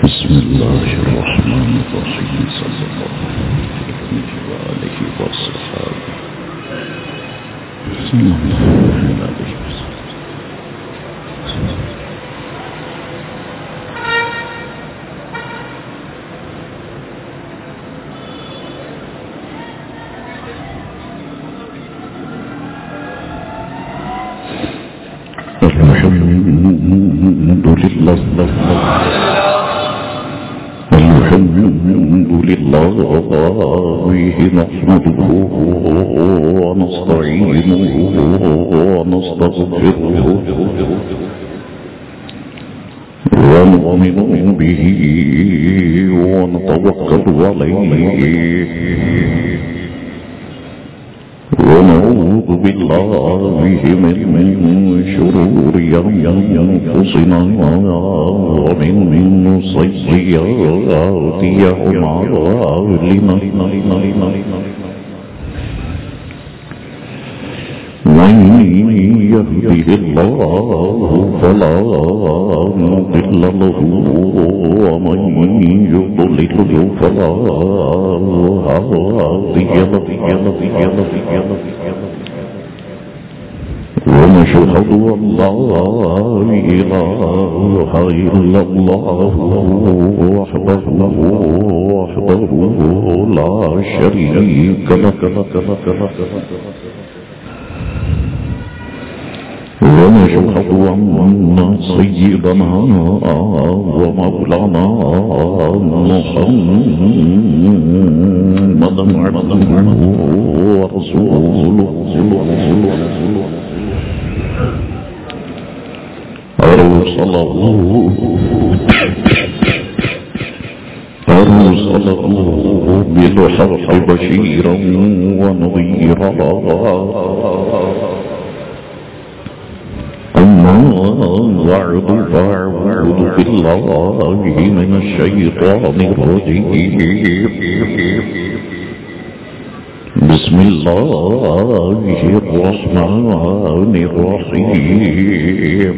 بسم الله الرحمن الرحيم صلى الله عليه وصحبه صلى الله عليه وسلم. الحمد لله نحمده ونستعينه ونستغفره ونؤمن به ونتوكل عليه ونعوذ بالله من شرور أنفسنا ومن سيئات أعمالنا من يهده الله فلا مضل له ومن يضلل فلا هادي له ونشهد أن لا إله إلا الله وحده لا شريك له ونشهد أن سيدنا ومولانا محمدا عبده ورسوله أرسله بالحق بشيرا ونذيرا أما بعد فأعوذ بالله من الشيطان الرجيم بسم الله الرحمن الرحيم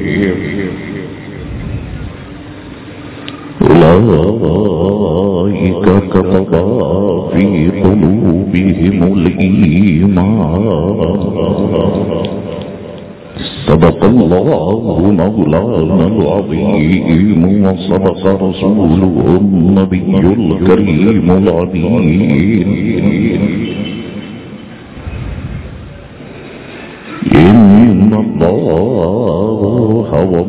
أولئك كتب في قلوبهم الإيمان صدق الله مولانا العظيم وصدق رسوله النبي الكريم العظيم إن الله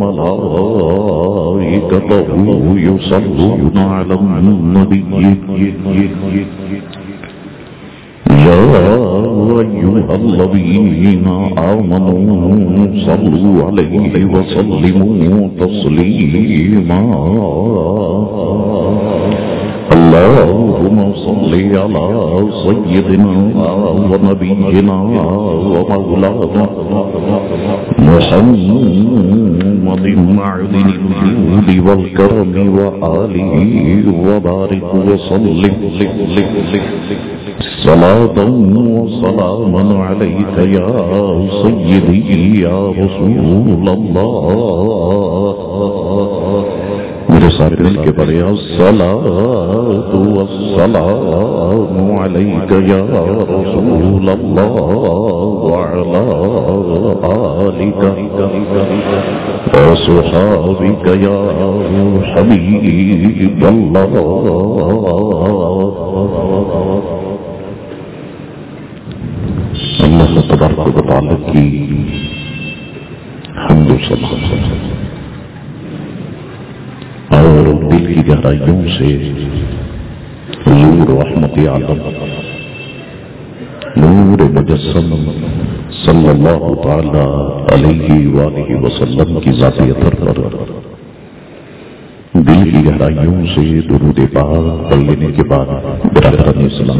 وملائكته يصلون على النبي يا أيها الذين آمنوا صلوا عليه وسلموا تسليما اللهم صل على سيدنا ونبينا ومولانا محمد معدن الجود والكرم وآله وبارك وسلم صلاة وسلاما عليك يا سيدي يا رسول الله میرے ساتھ مل کے پڑھے الصلاۃ والسلام علیک یا رسول اللہ وعلی آلک وصحابک یا حبیب اللہ. اللہ تبارک و تعالی کی حمد و ثنا اور دل کی گہرائیوں سے حضور رحمت عالم نور مجسم صلی اللہ تعالی علیہ وآلہ وسلم کی ذاتی اثر پر دل کی گہرائیوں سے درود پاک پڑھ لینے کے بعد برادران اسلام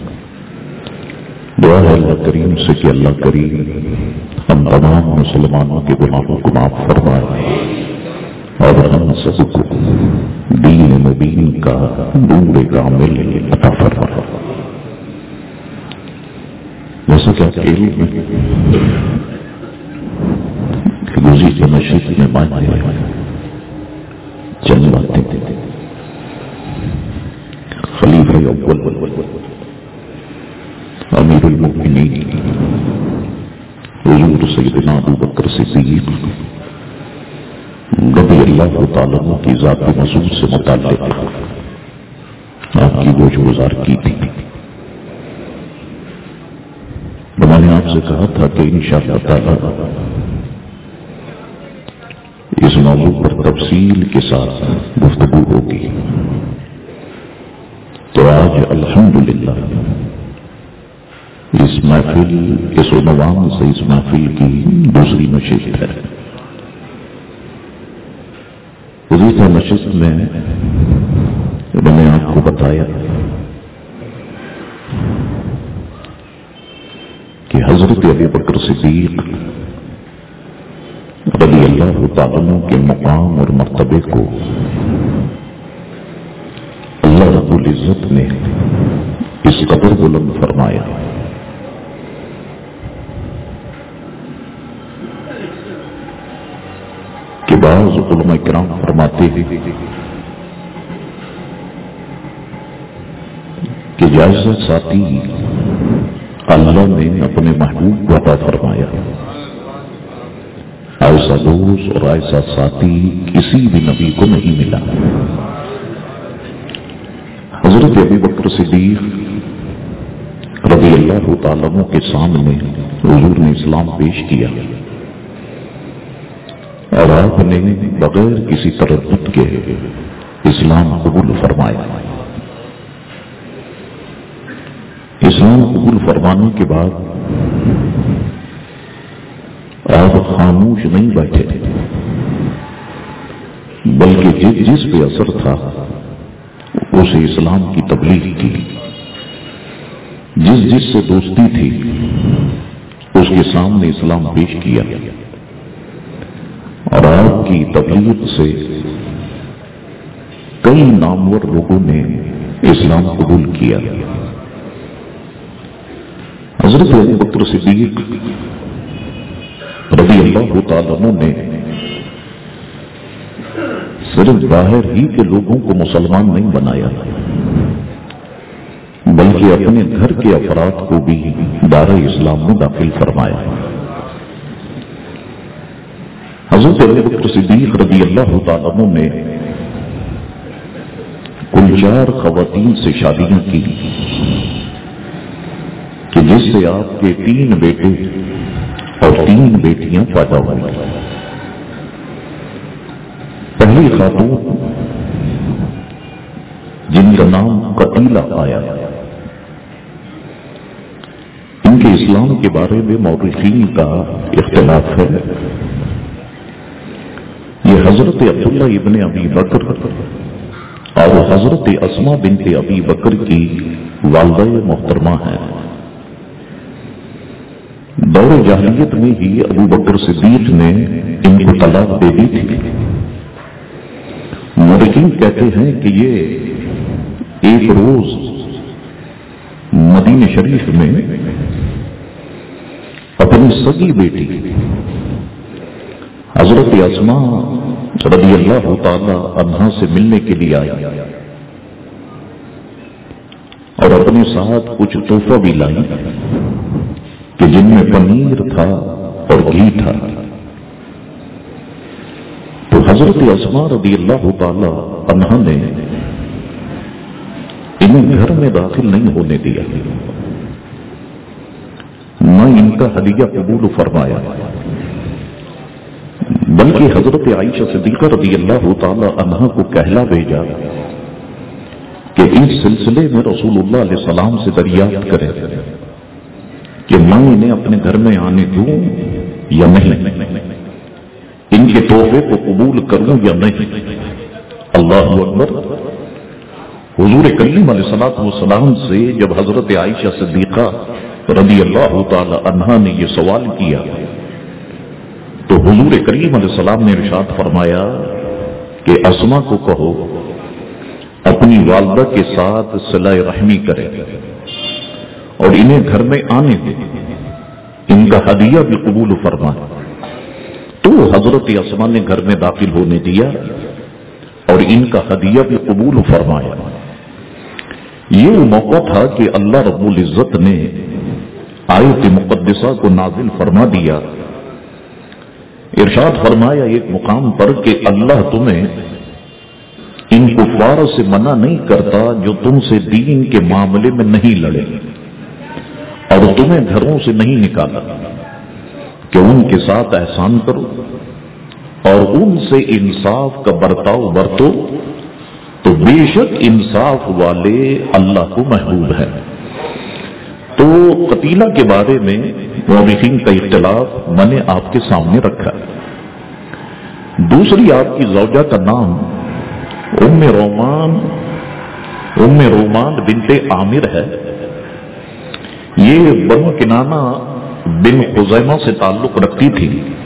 دعا ہے اللہ کریم سے کہ اللہ کریم ہم تمام مسلمانوں کے گناہوں کو معاف فرمائے اور ہم سب کو دین مبین کا نور کامل عطا فرمائے. ویسے کیا کھیل میں گزشتہ مشرق میں چند باتیں الاول امیر المؤمنین حضور سیدنا ابو بکر صدیق رضی اللہ تعالیٰ عنہ کی ذات مسعود سے متعلق آپ کی گوش گزار کی تھی. میں نے آپ سے کہا تھا کہ انشاءاللہ تعالیٰ اس موضوع پر تفصیل کے ساتھ گفتگو ہوگی. تو آج الحمدللہ اس محفل اس عنوان سے اس محفل کی دوسری نشست ہے. گزشتہ نشست میں نے آپ کو بتایا کہ حضرت ابو بکر صدیق رضی اللہ تعالیٰ عنہ کے مقام اور مرتبے کو اللہ رب العزت نے اس قدر بلند فرمایا کہ بعض علماء کرام فرماتے ہیں کہ جائزہ ساتھی اللہ نے اپنے محبوب کو عطا فرمایا. ایسا دوست اور ایسا ساتھی کسی بھی نبی کو نہیں ملا. حضرت ابو بکر صدیق رضی اللہ تعالیٰ عنہ کے سامنے حضور نے اسلام پیش کیا اور آپ نے بغیر کسی تردد کے اسلام قبول فرمایا. اسلام قبول فرمانے کے بعد آپ خاموش نہیں بیٹھے بلکہ جس پہ اثر تھا اسے اسلام کی تبلیغ کی. جس سے دوستی تھی اس کے سامنے اسلام پیش کیا اور آپ کی تبلیغ سے کئی نامور لوگوں نے اسلام قبول کیا. حضرت ابو بکر صدیق رضی اللہ تعالیٰ عنہ نے صرف باہر ہی کے لوگوں کو مسلمان نہیں بنایا بلکہ اپنے گھر کے افراد کو بھی دار اسلام میں داخل فرمایا. حضرت ابو بکر صدیق رضی اللہ تعالیٰ عنہ نے کل 4 خواتین سے شادیاں کی کہ جس سے آپ کے 3 بیٹے اور 3 بیٹیاں پیدا ہوئی. پہلی خاتون جن کا نام قتیلہ آیا، ان کے اسلام کے بارے میں مورخین کا اختلاف ہے. یہ حضرت عبداللہ ابن ابی بکر اور حضرت اسماء بنت ابی بکر کی والدہ محترمہ ہیں. دور جاہلیت میں ہی ابو بکر صدیق نے ان کو طلاق دے دی تھی. مورخین کہتے ہیں کہ یہ ایک روز مدینہ شریف میں اپنی سگی بیٹی حضرت اسماء رضی اللہ تعالی عنہا سے ملنے کے لیے آئی اور اپنے ساتھ کچھ تحفہ بھی لائی کہ جن میں پنیر تھا اور گھی تھا. تو حضرت اسماء رضی اللہ تعالی عنہا نے انہیں گھر میں داخل نہیں ہونے دیا، نہ ان کا ہدیہ قبول فرمایا، بلکہ حضرت عائشہ صدیقہ رضی اللہ تعالی عنہا کو کہلا بھیجا کہ اس سلسلے میں رسول اللہ علیہ السلام سے دریافت کرے کہ میں انہیں اپنے گھر میں آنے دوں یا نہیں، ان کے تحفے کو قبول کروں یا نہیں. اللہ اکبر. حضور کریم علیہ السلام سے جب حضرت عائشہ صدیقہ رضی اللہ تعالی عنہا نے یہ سوال کیا تو حضور کریم علیہ السلام نے ارشاد فرمایا کہ اسماء کو کہو اپنی والدہ کے ساتھ صلہ رحمی کرے اور انہیں گھر میں آنے دے، ان کا ہدیہ بھی قبول فرمائے. تو حضرت اسماء نے گھر میں داخل ہونے دیا اور ان کا ہدیہ بھی قبول فرمایا. یہ وہ موقع تھا کہ اللہ رب العزت نے آیت مقدسہ کو نازل فرما دیا. ارشاد فرمایا ایک مقام پر کہ اللہ تمہیں ان کفار سے منع نہیں کرتا جو تم سے دین کے معاملے میں نہیں لڑے اور تمہیں گھروں سے نہیں نکالا کہ ان کے ساتھ احسان کرو اور ان سے انصاف کا برتاؤ برتو تو بے شک انصاف والے اللہ کو محبوب ہے. تو قتیلہ کے بارے میں مورخین کا اختلاف میں نے آپ کے سامنے رکھا. دوسری آپ کی زوجہ کا نام ام رومان بنت عامر ہے. یہ بنو کنانہ بن خزیمہ سے تعلق رکھتی تھی.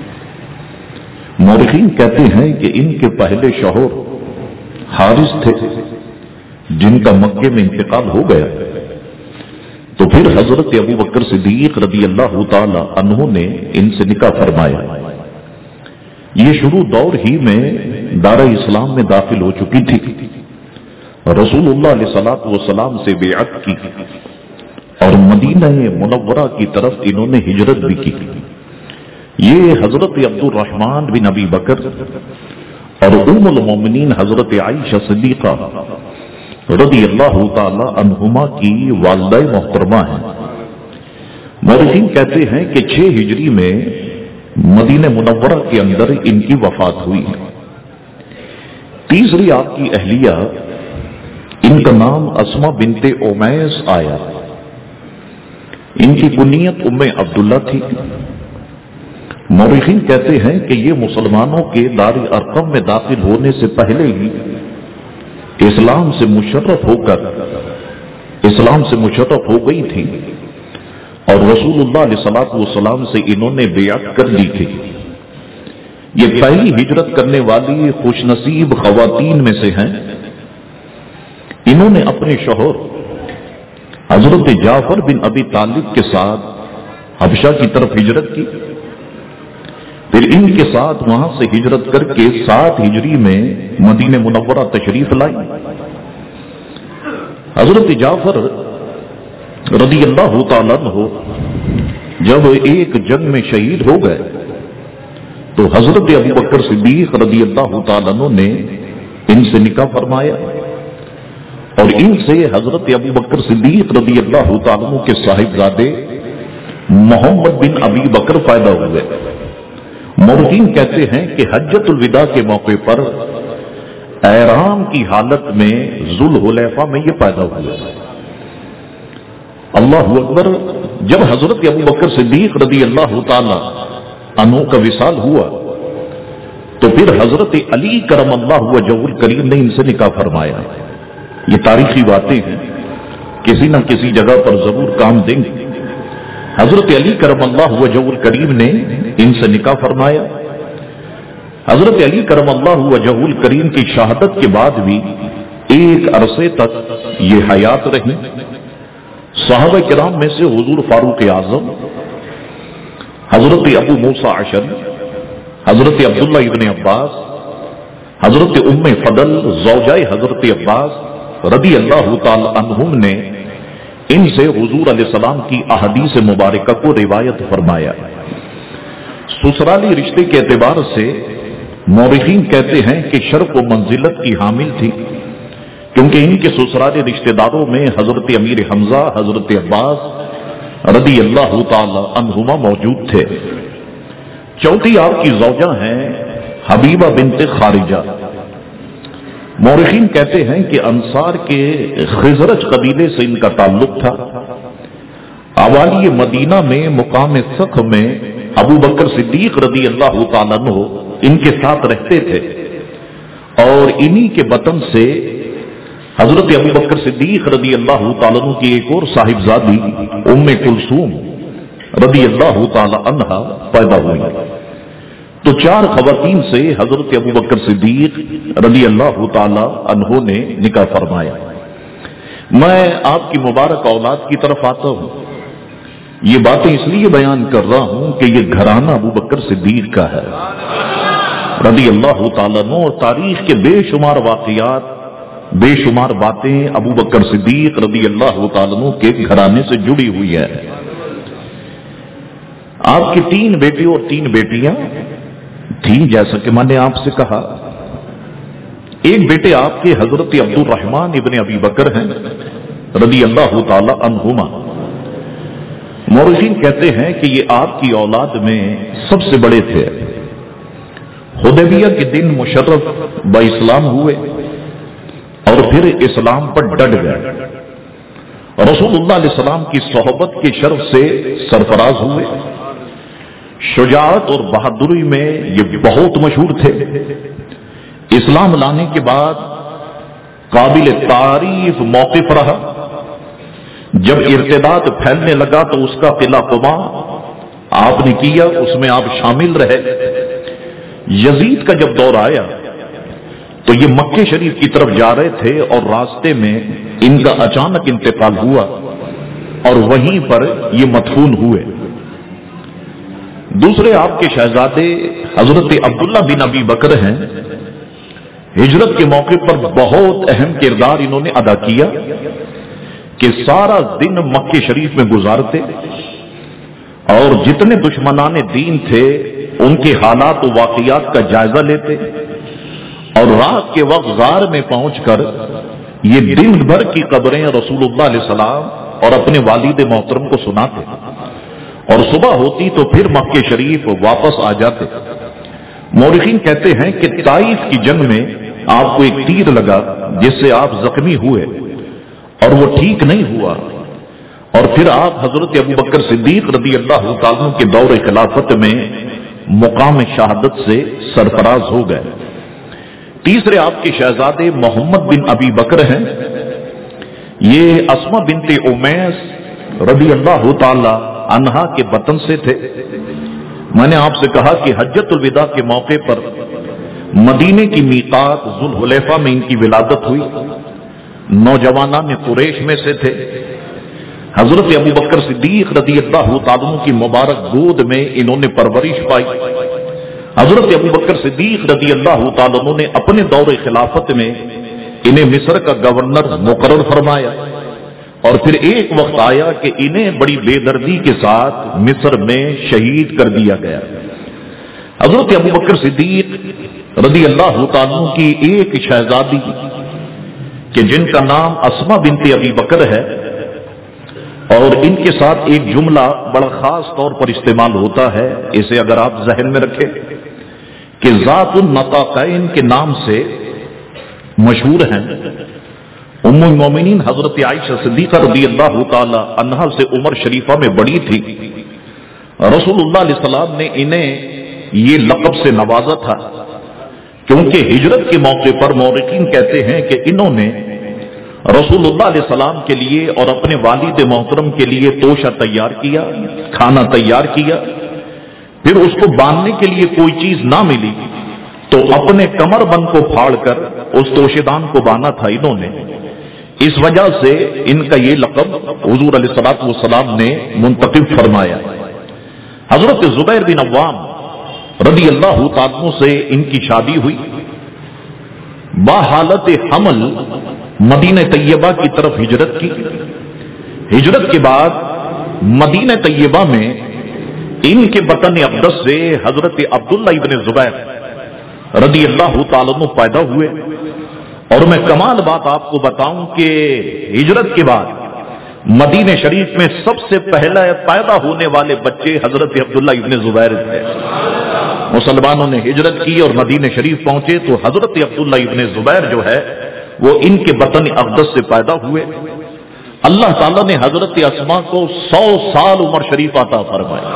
مورخین کہتے ہیں کہ ان کے پہلے شوہر حارث تھے جن کا مکے میں انتقال ہو گیا. تو پھر حضرت ابو بکر صدیق رضی اللہ تعالی عنہ نے ان سے نکاح فرمایا. یہ شروع دور ہی میں دار اسلام میں داخل ہو چکی تھی. رسول اللہ علیہ الصلوۃ والسلام سے بیعت کی اور مدینہ منورہ کی طرف انہوں نے ہجرت بھی کی. یہ حضرت عبد الرحمن بن ابی بکر اور ام المومنین حضرت عائشہ صدیقہ رضی اللہ تعالی عنہما کی والدہ محترمہ ہیں. مورخین کہتے ہیں کہ 6 ہجری میں مدینہ منورہ کے اندر ان کی وفات ہوئی. تیسری آپ کی اہلیہ ان کا نام اسما بنت امیس آیا. ان کی کنیت ام عبداللہ تھی. مورخین کہتے ہیں کہ یہ مسلمانوں کے دار ارقم میں داخل ہونے سے پہلے ہی اسلام سے مشرف ہو گئی تھی اور رسول اللہ علیہ الصلوۃ والسلام سے انہوں نے بیعت کر لی تھی. یہ پہلی ہجرت کرنے والی خوش نصیب خواتین میں سے ہیں. انہوں نے اپنے شوہر حضرت جعفر بن ابی طالب کے ساتھ حبشہ کی طرف ہجرت کی. پھر ان کے ساتھ وہاں سے ہجرت کر کے 7 ہجری میں مدینہ منورہ تشریف لائی. حضرت جعفر رضی اللہ تعالیٰ عنہ جب ایک جنگ میں شہید ہو گئے تو حضرت ابو بکر صدیق رضی اللہ تعالیٰ عنہ نے ان سے نکاح فرمایا اور ان سے حضرت ابو بکر صدیق رضی اللہ تعالیٰ عنہ کے صاحبزادے محمد بن ابی بکر پیدا ہوئے. مورخین کہتے ہیں کہ حجۃ الوداع کے موقع پر احرام کی حالت میں ذوالحلیفہ میں یہ پیدا ہوئے. اللہ اکبر. جب حضرت ابو بکر صدیق رضی اللہ تعالی عنہ کا وصال ہوا تو پھر حضرت علی کرم اللہ وجہہ الکریم نے ان سے نکاح فرمایا. یہ تاریخی باتیں ہیں, کسی نہ کسی جگہ پر ضرور کام دیں گے. حضرت علی کرم اللہ وجہہ الکریم نے ان سے نکاح فرمایا. حضرت علی کرم اللہ وجہہ الکریم کی شہادت کے بعد بھی ایک عرصے تک یہ حیات رہی. صحابہ کرام میں سے حضور فاروق اعظم, حضرت ابو موسیٰ اشعری, حضرت عبداللہ ابن عباس, حضرت ام فضل زوجہ حضرت عباس رضی اللہ تعالی عنہم نے ان سے حضور علیہ السلام کی احادیث مبارکہ کو روایت فرمایا. سسرالی رشتے کے اعتبار سے مورخین کہتے ہیں کہ شرف و منزلت کی حامل تھی, کیونکہ ان کے سسرالی رشتے داروں میں حضرت امیر حمزہ حضرت عباس رضی اللہ تعالی عنہما موجود تھے. چوتھی آپ کی زوجہ ہیں حبیبہ بنت خارجہ. مورخین کہتے ہیں کہ انصار کے خزرج قبیلے سے ان کا تعلق تھا. اوالی مدینہ میں مقام سخ میں ابو بکر صدیق رضی اللہ تعالیٰ عنہ ان کے ساتھ رہتے تھے اور انہی کے بطن سے حضرت ابو بکر صدیق رضی اللہ تعالیٰ عنہ کی ایک اور صاحبزادی ام کلثوم رضی اللہ تعالیٰ عنہ پیدا ہوئی. تو 4 خواتین سے حضرت ابو بکر صدیق رضی اللہ تعالی عنہ نے نکاح فرمایا. میں آپ کی مبارک اولاد کی طرف آتا ہوں. یہ باتیں اس لیے بیان کر رہا ہوں کہ یہ گھرانہ ابو بکر صدیق کا ہے رضی اللہ تعالیٰ عنہ, اور تاریخ کے بے شمار واقعات بے شمار باتیں ابو بکر صدیق رضی اللہ تعالیٰ عنہ کے گھرانے سے جڑی ہوئی ہے۔ آپ کی 3 بیٹے اور 3 بیٹیاں تھیں، جیسا کہ میں نے آپ سے کہا۔ ایک بیٹے آپ کے حضرت عبد الرحمن ابن ابی بکر ہیں رضی اللہ تعالی عنہما۔ مورخین کہتے ہیں کہ یہ آپ کی اولاد میں سب سے بڑے تھے۔ حدیبیہ کے دن مشرف با اسلام ہوئے اور پھر اسلام پر ڈٹ گئے، رسول اللہ علیہ السلام کی صحبت کے شرف سے سرفراز ہوئے۔ شجاعت اور بہادری میں یہ بہت مشہور تھے۔ اسلام لانے کے بعد قابل تعریف موقف رہا۔ جب ارتداد پھیلنے لگا تو اس کا قلعہ قبا آپ نے کیا، اس میں آپ شامل رہے۔ یزید کا جب دور آیا تو یہ مکہ شریف کی طرف جا رہے تھے اور راستے میں ان کا اچانک انتقال ہوا اور وہیں پر یہ مدفون ہوئے۔ دوسرے آپ کے شہزادے حضرت عبداللہ بن ابی بکر ہیں۔ ہجرت کے موقع پر بہت اہم کردار انہوں نے ادا کیا کہ سارا دن مکہ شریف میں گزارتے اور جتنے دشمنان دین تھے ان کے حالات و واقعات کا جائزہ لیتے اور رات کے وقت غار میں پہنچ کر یہ دن بھر کی قبریں رسول اللہ علیہ السلام اور اپنے والد محترم کو سناتے اور صبح ہوتی تو پھر مکہ شریف واپس آ جاتے۔ مورخین کہتے ہیں کہ طائف کی جنگ میں آپ کو ایک تیر لگا جس سے آپ زخمی ہوئے اور وہ ٹھیک نہیں ہوا، اور پھر آپ حضرت ابو بکر صدیق رضی اللہ تعالیٰ کے دور خلافت میں مقام شہادت سے سرفراز ہو گئے۔ تیسرے آپ کے شہزادے محمد بن ابی بکر ہیں۔ یہ اسما بنت امیس رضی اللہ تعالی عنہا کے وطن سے تھے۔ میں نے آپ سے کہا کہ حجۃ الوداع کے موقع پر مدینے کی میقات ذوالحلیفہ میں ان کی ولادت ہوئی۔ نوجوانان قریش میں سے تھے۔ حضرت ابو بکر صدیق رضی اللہ تعالیٰ کی مبارک گود میں انہوں نے پرورش پائی۔ حضرت ابو بکر صدیق رضی اللہ تعالیٰ نے اپنے دور خلافت میں انہیں مصر کا گورنر مقرر فرمایا، اور پھر ایک وقت آیا کہ انہیں بڑی بے دردی کے ساتھ مصر میں شہید کر دیا گیا۔ حضرت ابو بکر صدیق رضی اللہ تعالیٰ کی ایک شہزادی کہ جن کا نام اسما بنت ابی بکر ہے، اور ان کے ساتھ ایک جملہ بڑا خاص طور پر استعمال ہوتا ہے، اسے اگر آپ ذہن میں رکھیں کہ ذات النطاقین کے نام سے مشہور ہیں۔ ام المومنین حضرت عائشہ صدیقہ رضی اللہ تعالی عنہا سے عمر شریفہ میں بڑی تھی۔ رسول اللہ علیہ السلام نے انہیں یہ لقب سے نوازا تھا کیونکہ ہجرت کے موقع پر مورخین کہتے ہیں کہ انہوں نے رسول اللہ علیہ السلام کے لیے اور اپنے والد محترم کے لیے توشہ تیار کیا، کھانا تیار کیا، پھر اس کو باندھنے کے لیے کوئی چیز نہ ملی تو اپنے کمر بند کو پھاڑ کر اس توشے دان کو باندھا تھا انہوں نے۔ اس وجہ سے ان کا یہ لقب حضور علیہ الصلوۃ والسلام نے منتخب فرمایا۔ حضرت زبیر بن عوام رضی اللہ تعالیٰ سے ان کی شادی ہوئی۔ باحالت حمل مدینہ طیبہ کی طرف ہجرت کی۔ ہجرت کے بعد مدینہ طیبہ میں ان کے وطن اقدس سے حضرت عبداللہ ابن زبیر رضی اللہ تعالیٰ عنہ پیدا ہوئے، اور میں کمال بات آپ کو بتاؤں کہ ہجرت کے بعد مدینہ شریف میں سب سے پہلا پیدا ہونے والے بچے حضرت عبداللہ ابن زبیر تھے۔ مسلمانوں نے ہجرت کی اور مدینہ شریف پہنچے تو حضرت عبداللہ ابن زبیر جو ہے وہ ان کے وطن اقدس سے پیدا ہوئے۔ اللہ تعالیٰ نے حضرت اسما کو 100 سال عمر شریف عطا فرمائی۔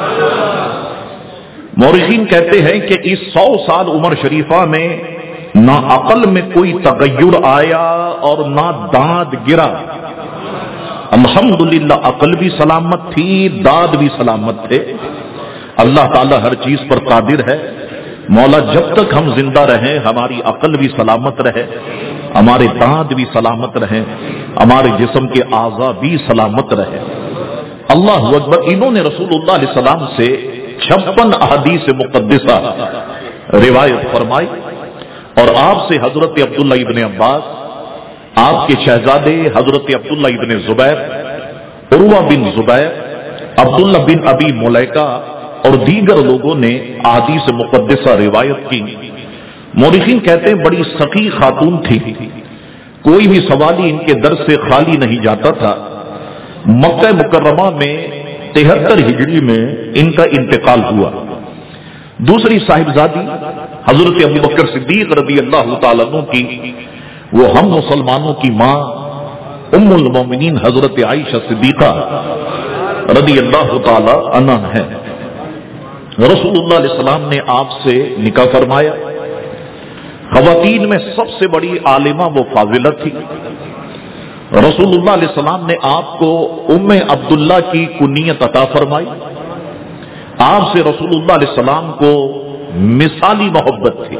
مورخین کہتے ہیں کہ اس 100 سال عمر شریفہ میں نہ عقل میں کوئی تغیر آیا اور نہ دانت گرا۔ الحمدللہ عقل بھی سلامت تھی، دانت بھی سلامت تھے۔ اللہ تعالیٰ ہر چیز پر قادر ہے۔ مولا جب تک ہم زندہ رہیں ہماری عقل بھی سلامت رہے، ہمارے دانت بھی سلامت رہیں، ہمارے جسم کے اعضاء بھی سلامت رہے۔ اللہ اکبر۔ انہوں نے رسول اللہ علیہ السلام سے 56 احادیث مقدسہ روایت فرمائی، اور آپ سے حضرت عبداللہ ابن عباس آپ کے شہزادے حضرت عبداللہ ابن زبیر، عروہ بن زبیر، عبداللہ بن ابی ملیکہ اور دیگر لوگوں نے احادیث مقدسہ روایت کی۔ مورخین کہتے ہیں بڑی سخی خاتون تھی، کوئی بھی سوالی ان کے در سے خالی نہیں جاتا تھا۔ مکہ مکرمہ میں 73 ہجری میں ان کا انتقال ہوا۔ دوسری صاحبزادی حضرت ابوبکر صدیق رضی اللہ تعالیٰ عنہ کی، وہ ہم مسلمانوں کی ماں ام المومنین حضرت عائشہ صدیقہ رضی اللہ تعالی عنہ ہے۔ رسول اللہ علیہ السلام نے آپ سے نکاح فرمایا۔ خواتین میں سب سے بڑی عالمہ وہ فاضلہ تھی۔ رسول اللہ علیہ السلام نے آپ کو ام عبداللہ کی کنیت عطا فرمائی۔ آپ سے رسول اللہ علیہ السلام کو مثالی محبت تھی۔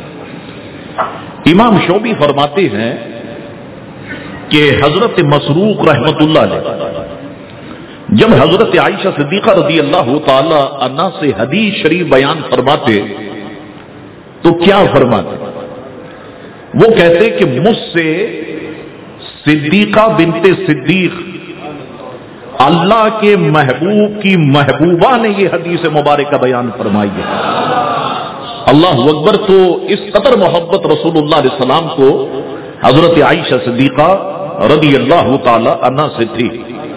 امام شعبی فرماتے ہیں کہ حضرت مسروق رحمت اللہ علیہ جب حضرت عائشہ صدیقہ رضی اللہ تعالی عنہ سے حدیث شریف بیان فرماتے تو کیا فرماتے؟ وہ کہتے کہ مجھ سے صدیقہ بنت صدیق اللہ کے محبوب کی محبوبہ نے یہ حدیث مبارکہ بیان فرمائی ہے۔ اللہ اکبر۔ تو اس قدر محبت رسول اللہ علیہ السلام کو حضرت عائشہ صدیقہ رضی اللہ تعالی عنہ سے تھی۔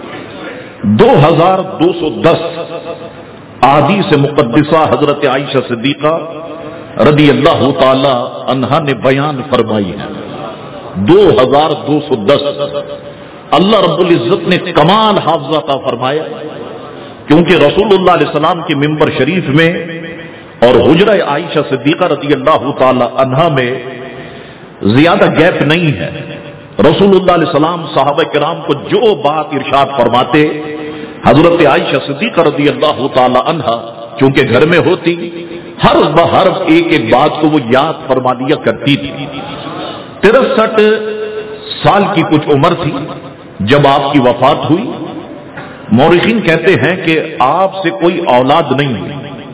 2210 احادیث مقدسہ حضرت عائشہ صدیقہ رضی اللہ تعالی عنہا نے بیان فرمائی ہے۔ 2210 اللہ رب العزت نے کمال حافظہ عطا فرمایا، کیونکہ رسول اللہ علیہ السلام کے منبر شریف میں اور حجرہ عائشہ صدیقہ رضی اللہ تعالی عنہا میں زیادہ گیپ نہیں ہے۔ رسول اللہ علیہ السلام صحابہ کرام کو جو بات ارشاد فرماتے، حضرت عائشہ صدیقہ رضی اللہ تعالی عنہا چونکہ گھر میں ہوتی، ہر بحرف ایک ایک بات کو وہ یاد فرما لیا کرتی تھی۔ 63 سال کی کچھ عمر تھی جب آپ کی وفات ہوئی۔ مورخین کہتے ہیں کہ آپ سے کوئی اولاد نہیں ہوئی،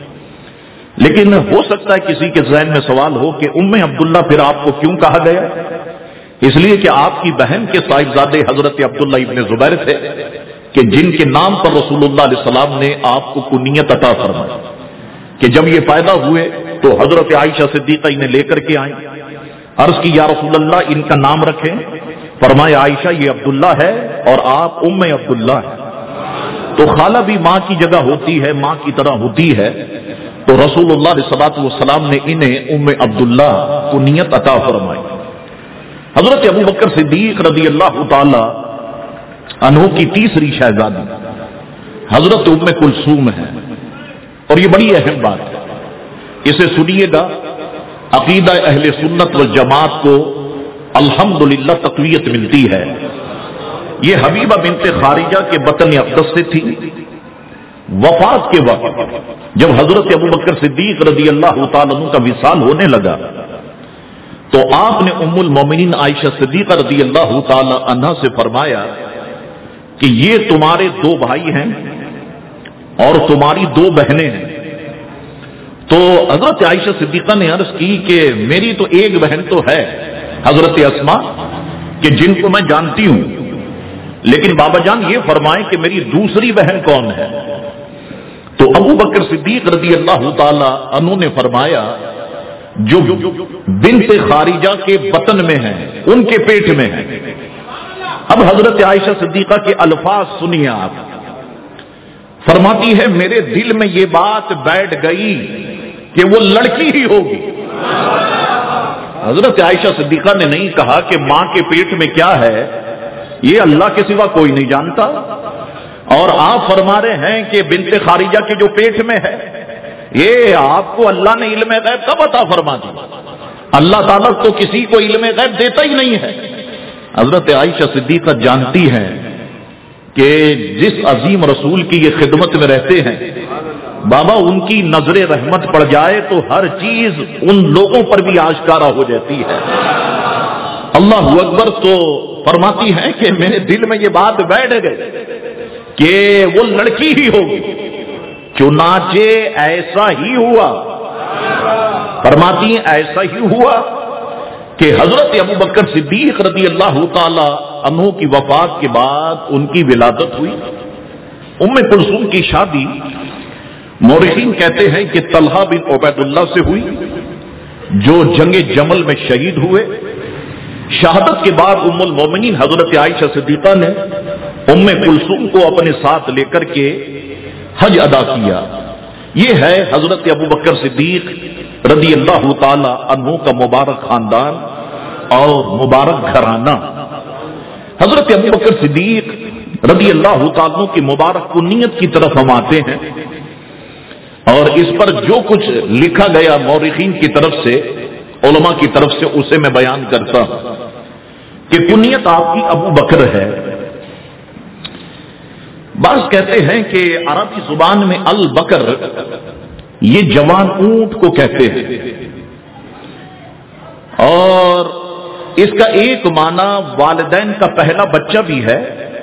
لیکن ہو سکتا ہے کسی کے ذہن میں سوال ہو کہ ام عبداللہ پھر آپ کو کیوں کہا گیا؟ اس لیے کہ آپ کی بہن کے صاحبزادے حضرت عبداللہ ابن زبیر تھے کہ جن کے نام پر رسول اللہ علیہ السلام نے آپ کو کنیت عطا فرمائی، کہ جب یہ پیدا ہوئے تو حضرت عائشہ صدیقہ انہیں لے کر کے آئیں۔ عرض کی یا رسول اللہ ان کا نام رکھیں۔ فرمایا عائشہ یہ عبداللہ ہے اور آپ ام عبداللہ ہیں۔ تو خالہ بھی ماں کی جگہ ہوتی ہے، ماں کی طرح ہوتی ہے، تو رسول اللہ علیہ السلام نے انہیں ام عبداللہ کنیت عطا فرمائی۔ حضرت ابوبکر صدیق رضی اللہ تعالی عنہ کی تیسری شہزادی حضرت ام کلثوم ہے، اور یہ بڑی اہم بات ہے، اسے سنیے گا۔ عقیدہ اہل سنت والجماعت کو الحمدللہ تقویت ملتی ہے۔ یہ حبیبہ بنت خارجہ کے بطن اقدس سے تھی۔ وفات کے وقت جب حضرت ابوبکر صدیق رضی اللہ تعالیٰ عنہ کا وصال ہونے لگا تو آپ نے ام المومنین عائشہ صدیقہ رضی اللہ تعالی عنہ سے فرمایا کہ یہ تمہارے 2 بھائی ہیں اور تمہاری 2 بہنیں ہیں۔ تو حضرت عائشہ صدیقہ نے عرض کی کہ میری تو ایک بہن تو ہے حضرت اسماء کہ جن کو میں جانتی ہوں، لیکن بابا جان یہ فرمائیں کہ میری دوسری بہن کون ہے؟ تو ابو بکر صدیق رضی اللہ تعالی عنہ نے فرمایا جو بنت خارجہ کے بطن میں ہیں، ان کے پیٹ میں ہیں۔ اب حضرت عائشہ صدیقہ کے الفاظ سنیے آپ۔ فرماتی ہے میرے دل میں یہ بات بیٹھ گئی کہ وہ لڑکی ہی ہوگی۔ حضرت عائشہ صدیقہ نے نہیں کہا کہ ماں کے پیٹ میں کیا ہے یہ اللہ کے سوا کوئی نہیں جانتا، اور آپ فرما رہے ہیں کہ بنت خارجہ کے جو پیٹ میں ہے یہ آپ کو اللہ نے علم غیب کب عطا فرما دی؟ اللہ تعالیٰ تو کسی کو علم غیب دیتا ہی نہیں ہے۔ حضرت عائشہ صدیقہ جانتی ہیں کہ جس عظیم رسول کی یہ خدمت میں رہتے ہیں، بابا ان کی نظر رحمت پڑ جائے تو ہر چیز ان لوگوں پر بھی آشکارا ہو جاتی ہے۔ اللہ اکبر۔ تو فرماتی ہیں کہ میرے دل میں یہ بات بیٹھ گئی کہ وہ لڑکی ہی ہوگی، چنانچہ ایسا ہی ہوا۔ فرماتی ہیں ایسا ہی ہوا کہ حضرت ابو بکر صدیق رضی اللہ تعالی عنہ کی وفات کے بعد ان کی ولادت ہوئی. ام کلثوم کی شادی مورخین کہتے ہیں کہ طلحہ بن عبید اللہ سے ہوئی جو جنگ جمل میں شہید ہوئے. شہادت کے بعد ام المومنین حضرت عائشہ صدیقہ نے ام کلثوم کو اپنے ساتھ لے کر کے حج ادا کیا. یہ ہے حضرت ابو بکر صدیق رضی اللہ تعالی عنہ کا مبارک خاندان اور مبارک گھرانہ. حضرت ابو بکر صدیق رضی اللہ تعالی عنہ کی مبارک کنیت کی طرف ہم آتے ہیں اور اس پر جو کچھ لکھا گیا مورخین کی طرف سے علماء کی طرف سے اسے میں بیان کرتا ہوں کہ کنیت آپ کی ابو بکر ہے. بعض کہتے ہیں کہ عربی زبان میں البکر یہ جوان اونٹ کو کہتے ہیں اور اس کا ایک معنی والدین کا پہلا بچہ بھی ہے.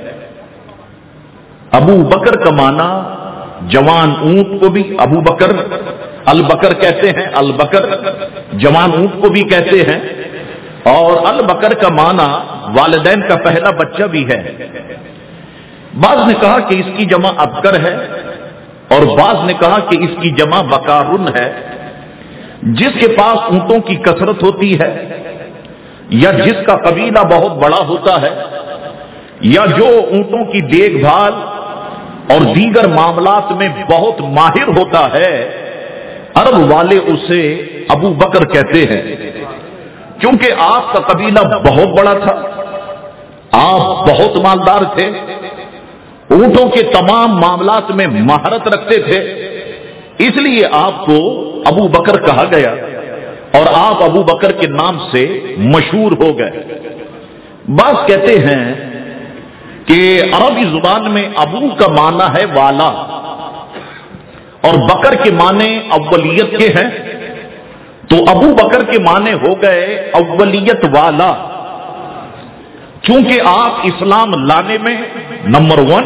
ابو بکر کا معنی جوان اونٹ کو بھی ابو بکر البکر کہتے ہیں. البکر جوان اونٹ کو بھی کہتے ہیں اور البکر کا معنی والدین کا پہلا بچہ بھی ہے. بعض نے کہا کہ اس کی جمع ابکر ہے اور بعض نے کہا کہ اس کی جمع بکارن ہے. جس کے پاس اونٹوں کی کثرت ہوتی ہے یا جس کا قبیلہ بہت بڑا ہوتا ہے یا جو اونٹوں کی دیکھ بھال اور دیگر معاملات میں بہت ماہر ہوتا ہے عرب والے اسے ابو بکر کہتے ہیں. کیونکہ آپ کا قبیلہ بہت بڑا تھا, آپ بہت مالدار تھے, اونٹوں کے تمام معاملات میں مہارت رکھتے تھے, اس لیے آپ کو ابو بکر کہا گیا اور آپ ابو بکر کے نام سے مشہور ہو گئے. بعض کہتے ہیں کہ عربی زبان میں ابو کا معنی ہے والا اور بکر کے معنی اولیت کے ہیں, تو ابو بکر کے معنی ہو گئے اولیت والا. چونکہ آپ اسلام لانے میں نمبر 1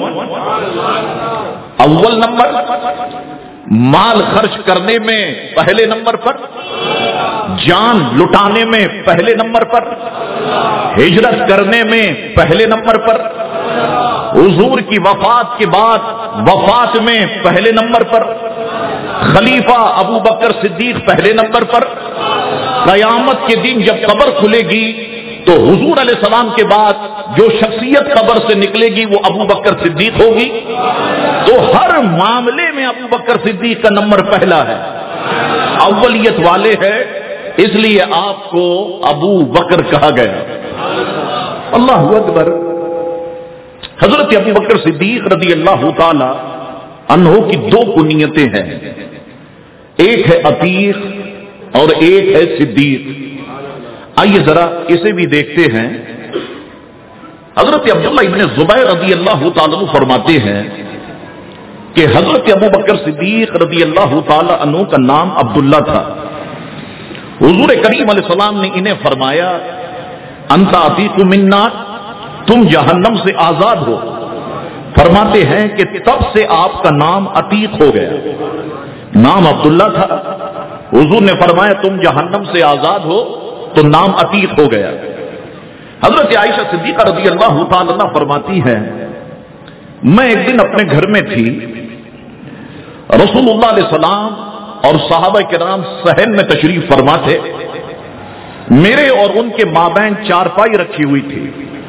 اول نمبر, مال خرچ کرنے میں پہلے نمبر پر, جان لٹانے میں پہلے نمبر پر, ہجرت کرنے میں پہلے نمبر پر, حضور کی وفات کے بعد وفات میں پہلے نمبر پر, خلیفہ ابو بکر صدیق پہلے نمبر پر, قیامت کے دن جب قبر کھلے گی تو حضور علیہ السلام کے بعد جو شخصیت قبر سے نکلے گی وہ ابو بکر صدیق ہوگی. تو ہر معاملے میں ابو بکر صدیق کا نمبر پہلا ہے, اولیت والے ہیں, اس لیے آپ کو ابو بکر کہا گیا. اللہ اکبر. حضرت ابو بکر صدیق رضی اللہ تعالی عنہ کی 2 کنیتیں ہیں, ایک ہے عتیق اور ایک ہے صدیق. آئیے ذرا اسے بھی دیکھتے ہیں. حضرت عبداللہ ابن زبیر رضی اللہ تعالیٰ عنہ فرماتے ہیں کہ حضرت ابو بکر صدیق رضی اللہ تعالیٰ عنہ کا نام عبداللہ تھا. حضور کریم علیہ السلام نے انہیں فرمایا انت عتیق منا, تم جہنم سے آزاد ہو. فرماتے ہیں کہ تب سے آپ کا نام عتیق ہو گیا, نام عبداللہ تھا. حضور نے فرمایا تم جہنم سے آزاد ہو تو نام عتیق ہو گیا. حضرت عائشہ صدیقہ رضی اللہ تعالی عنہ فرماتی ہے میں ایک دن اپنے گھر میں تھی, رسول اللہ علیہ السلام اور صحابہ کرام صحن میں تشریف فرما تھے. میرے اور ان کے مابین چارپائی رکھی ہوئی تھی.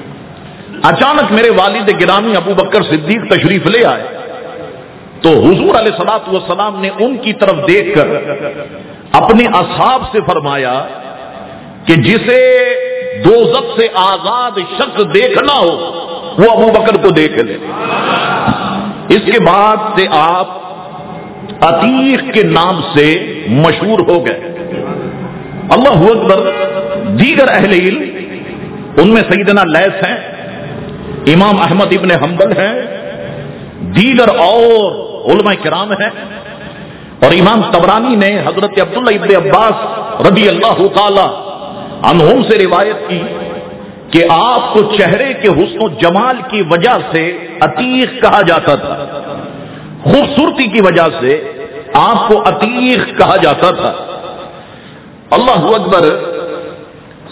اچانک میرے والد گرامی ابو بکر صدیق تشریف لے آئے تو حضور علیہ الصلوۃ والسلام نے ان کی طرف دیکھ کر اپنے اصحاب سے فرمایا کہ جسے دوزخ سے آزاد شخص دیکھنا ہو وہ ابو بکر کو دیکھ لے. اس کے بعد سے آپ عتیق کے نام سے مشہور ہو گئے. اللہ اکبر. دیگر اہل علم ان میں سیدنا لیث ہیں, امام احمد ابن حنبل ہیں, دیگر اور علماء کرام ہیں, اور امام طبرانی نے حضرت عبداللہ ابن عباس رضی اللہ تعالی عنہم سے روایت کی کہ آپ کو چہرے کے حسن و جمال کی وجہ سے عتیق کہا جاتا تھا, خوبصورتی کی وجہ سے آپ کو عتیق کہا جاتا تھا. اللہ اکبر.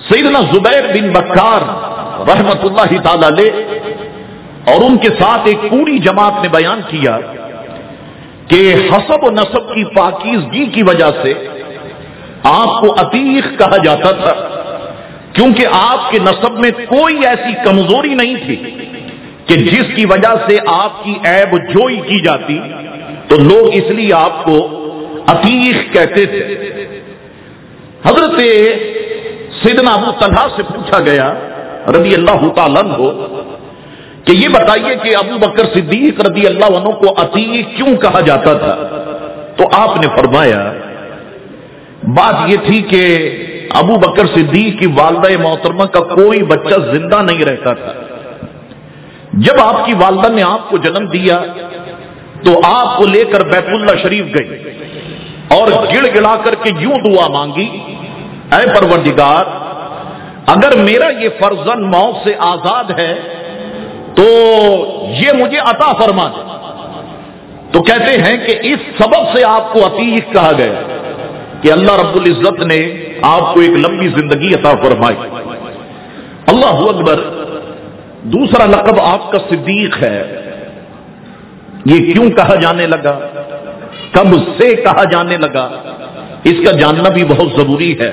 سیدنا زبیر بن بکار رحمت اللہ تعالی علیہ اور ان کے ساتھ ایک پوری جماعت نے بیان کیا کہ حسب و نسب کی پاکیزگی کی وجہ سے آپ کو عتیق کہا جاتا تھا، کیونکہ آپ کے نسب میں کوئی ایسی کمزوری نہیں تھی کہ جس کی وجہ سے آپ کی عیب جوئی کی جاتی، تو لوگ اس لیے آپ کو عتیق کہتے تھے۔ حضرت سیدنا ابو طلحہ سے پوچھا گیا رضی اللہ تعالیٰ عنہ کہ یہ بتائیے کہ ابو بکر صدیق رضی اللہ عنہ کو عتیق کیوں کہا جاتا تھا؟ تو آپ نے فرمایا بات یہ تھی کہ ابو بکر صدیق کی والدہ محترمہ کا کوئی بچہ زندہ نہیں رہتا تھا۔ جب آپ کی والدہ نے آپ کو جنم دیا تو آپ کو لے کر بیت اللہ شریف گئی اور گڑ گڑا کر کے یوں دعا مانگی، اے پروردگار اگر میرا یہ فرزند موت سے آزاد ہے تو یہ مجھے عطا فرما دے۔ تو کہتے ہیں کہ اس سبب سے آپ کو عتیق کہا گیا کہ اللہ رب العزت نے آپ کو ایک لمبی زندگی عطا فرمائی۔ اللہ اکبر۔ دوسرا لقب آپ کا صدیق ہے، یہ کیوں کہا جانے لگا، کب سے کہا جانے لگا، اس کا جاننا بھی بہت ضروری ہے۔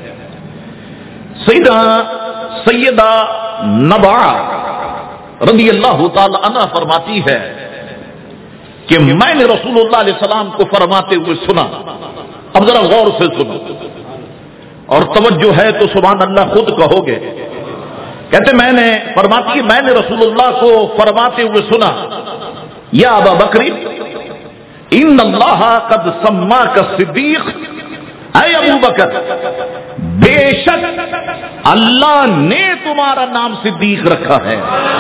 سیدہ نبا رضی اللہ تعالی عنہ فرماتی ہے کہ میں نے رسول اللہ علیہ السلام کو فرماتے ہوئے سنا۔ اب ذرا غور سے سنو اور توجہ ہے تو سبحان اللہ خود کہو گے۔ کہتے فرماتی ہے میں نے رسول اللہ کو فرماتے ہوئے سنا، یا ابا بکر ان اللہ قد سماک صدیق، اے ابو بکر بے شک اللہ نے تمہارا نام صدیق رکھا ہے،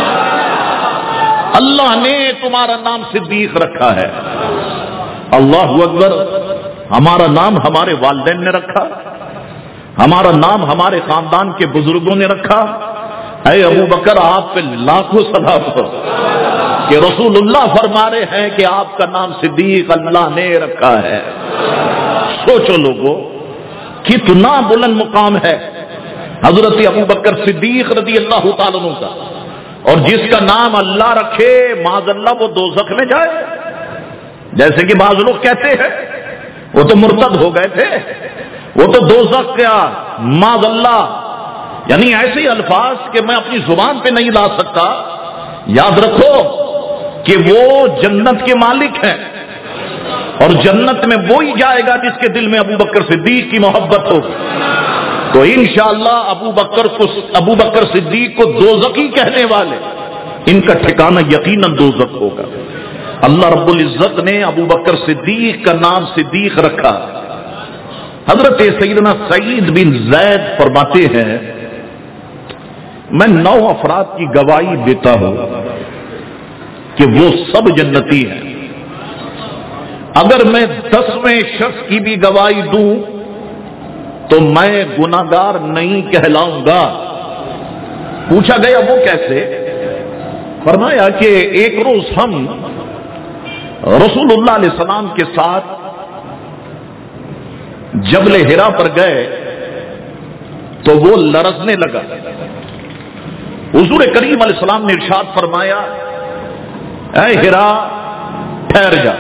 اللہ نے تمہارا نام صدیق رکھا ہے۔ اللہ اکبر۔ ہمارا نام ہمارے والدین نے رکھا، ہمارا نام ہمارے خاندان کے بزرگوں نے رکھا۔ اے ابو بکر آپ پہ لاکھوں سلام ہو کہ رسول اللہ فرما رہے ہیں کہ آپ کا نام صدیق اللہ نے رکھا ہے۔ سوچو لوگو کتنا بلند مقام ہے حضرت ابو بکر صدیق رضی اللہ تعالیٰ عنہ کا، اور جس کا نام اللہ رکھے معاذ اللہ وہ دوزخ میں جائے۔ جیسے کہ بعض لوگ کہتے ہیں وہ تو مرتد ہو گئے تھے، وہ تو دوزخ کا معاذ اللہ، یعنی ایسے الفاظ کہ میں اپنی زبان پہ نہیں لا سکتا۔ یاد رکھو کہ وہ جنت کے مالک ہیں، اور جنت میں وہی جائے گا جس کے دل میں ابو بکر صدیق کی محبت ہو۔ تو انشاءاللہ ابو بکر صدیق کو دوزخی کہنے والے ان کا ٹھکانہ یقیناً دوزخ ہوگا۔ اللہ رب العزت نے ابو بکر صدیق کا نام صدیق رکھا۔ حضرت سیدنا سعید بن زید فرماتے ہیں میں 9 افراد کی گواہی دیتا ہوں کہ وہ سب جنتی ہیں، اگر میں 10ویں شخص کی بھی گواہی دوں تو میں گناہگار نہیں کہلاؤں گا۔ پوچھا گیا وہ کیسے؟ فرمایا کہ ایک روز ہم رسول اللہ علیہ السلام کے ساتھ جبل ہرا پر گئے تو وہ لرزنے لگا۔ حضور کریم علیہ السلام نے ارشاد فرمایا اے ہرا ٹھہر جا،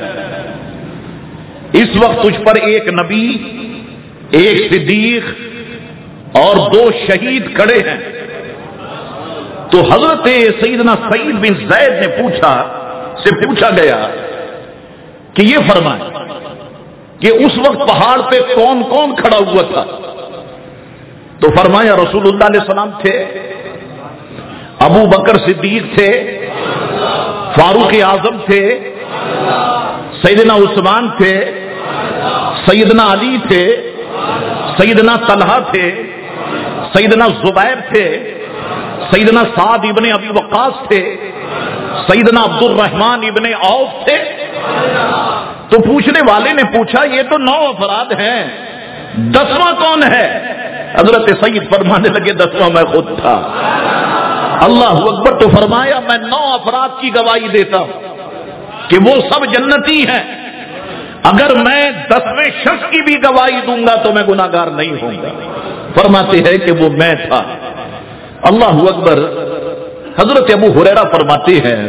اس وقت تجھ پر ایک نبی، ایک صدیق اور 2 شہید کھڑے ہیں۔ تو حضرت سیدنا سعید بن زید نے پوچھا گیا کہ یہ فرمائے کہ اس وقت پہاڑ پہ کون کون کھڑا ہوا تھا؟ تو فرمایا رسول اللہ علیہ السلام تھے، ابو بکر صدیق تھے، فاروق اعظم تھے، سیدنا عثمان تھے، سیدنا علی تھے، سیدنا طلحہ تھے، سیدنا زبیر تھے، سیدنا سعد ابن ابی وقاص تھے، سیدنا عبد الرحمن ابن عوف تھے۔ تو پوچھنے والے نے پوچھا یہ تو 9 افراد ہیں، 10واں کون ہے؟ حضرت سید فرمانے لگے 10واں میں خود تھا۔ اللہ اکبر۔ تو فرمایا میں 9 افراد کی گواہی دیتا ہوں کہ وہ سب جنتی ہیں، اگر میں 10ویں شخص کی بھی گواہی دوں گا تو میں گناہگار نہیں ہوں گا۔ فرماتے ہیں کہ وہ میں تھا. اللہ اکبر. حضرت ابو ہریرہ فرماتے ہیں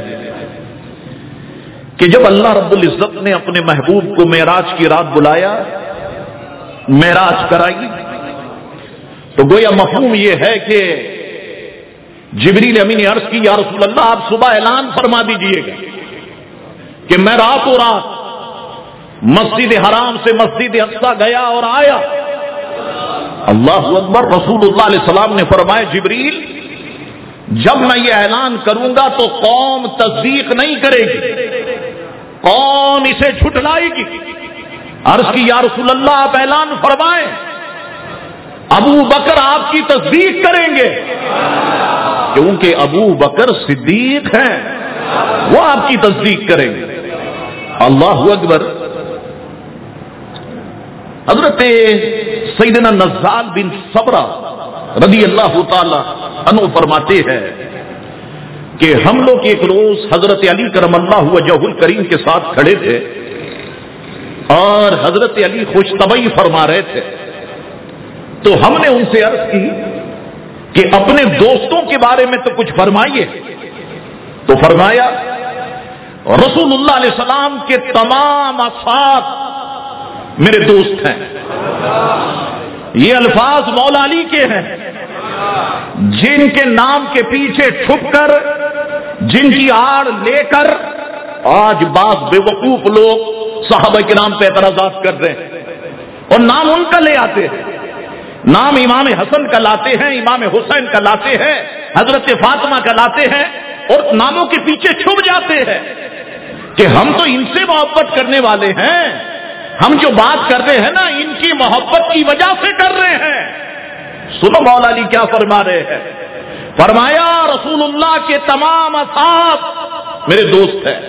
کہ جب اللہ رب العزت نے اپنے محبوب کو معراج کی رات بلایا, معراج کرائی, تو گویا مفہوم یہ ہے کہ جبریل امین نے عرض کی, یا رسول اللہ آپ صبح اعلان فرما دیجئے گا کہ میں راتوں رات مسجد حرام سے مسجد اقصی گیا اور آیا. اللہ اکبر. رسول اللہ علیہ السلام نے فرمایا, جبریل جب میں یہ اعلان کروں گا تو قوم تصدیق نہیں کرے گی, قوم اسے جھٹلائے گی. عرض کی, یا رسول اللہ آپ اعلان فرمائیں, ابو بکر آپ کی تصدیق کریں گے, کیونکہ ابو بکر صدیق ہیں, وہ آپ کی تصدیق کریں گے. اللہ اکبر. حضرت سیدنا نزال بن صبرہ رضی اللہ تعالی عنہ فرماتے ہیں کہ ہم لوگ ایک روز حضرت علی کرم اللہ وجہہ الکریم کے ساتھ کھڑے تھے اور حضرت علی خوش طبعی فرما رہے تھے. تو ہم نے ان سے عرض کی کہ اپنے دوستوں کے بارے میں تو کچھ فرمائیے. تو فرمایا, رسول اللہ علیہ السلام کے تمام اصحاب میرے دوست ہیں. یہ الفاظ مولا علی کے ہیں, جن کے نام کے پیچھے چھپ کر, جن کی آڑ لے کر آج بعض بے وقوف لوگ صحابہ کرام پہ اعتراضات کر رہے ہیں اور نام ان کا لے آتے ہیں. نام امام حسن کا لاتے ہیں, امام حسین کا لاتے ہیں, حضرت فاطمہ کا لاتے ہیں, اور ناموں کے پیچھے چھپ جاتے ہیں کہ ہم تو ان سے محبت کرنے والے ہیں, ہم جو بات کر رہے ہیں نا ان کی محبت کی وجہ سے کر رہے ہیں. سنو مولا علی کیا فرما رہے ہیں. فرمایا, رسول اللہ کے تمام اصحاب میرے دوست ہیں.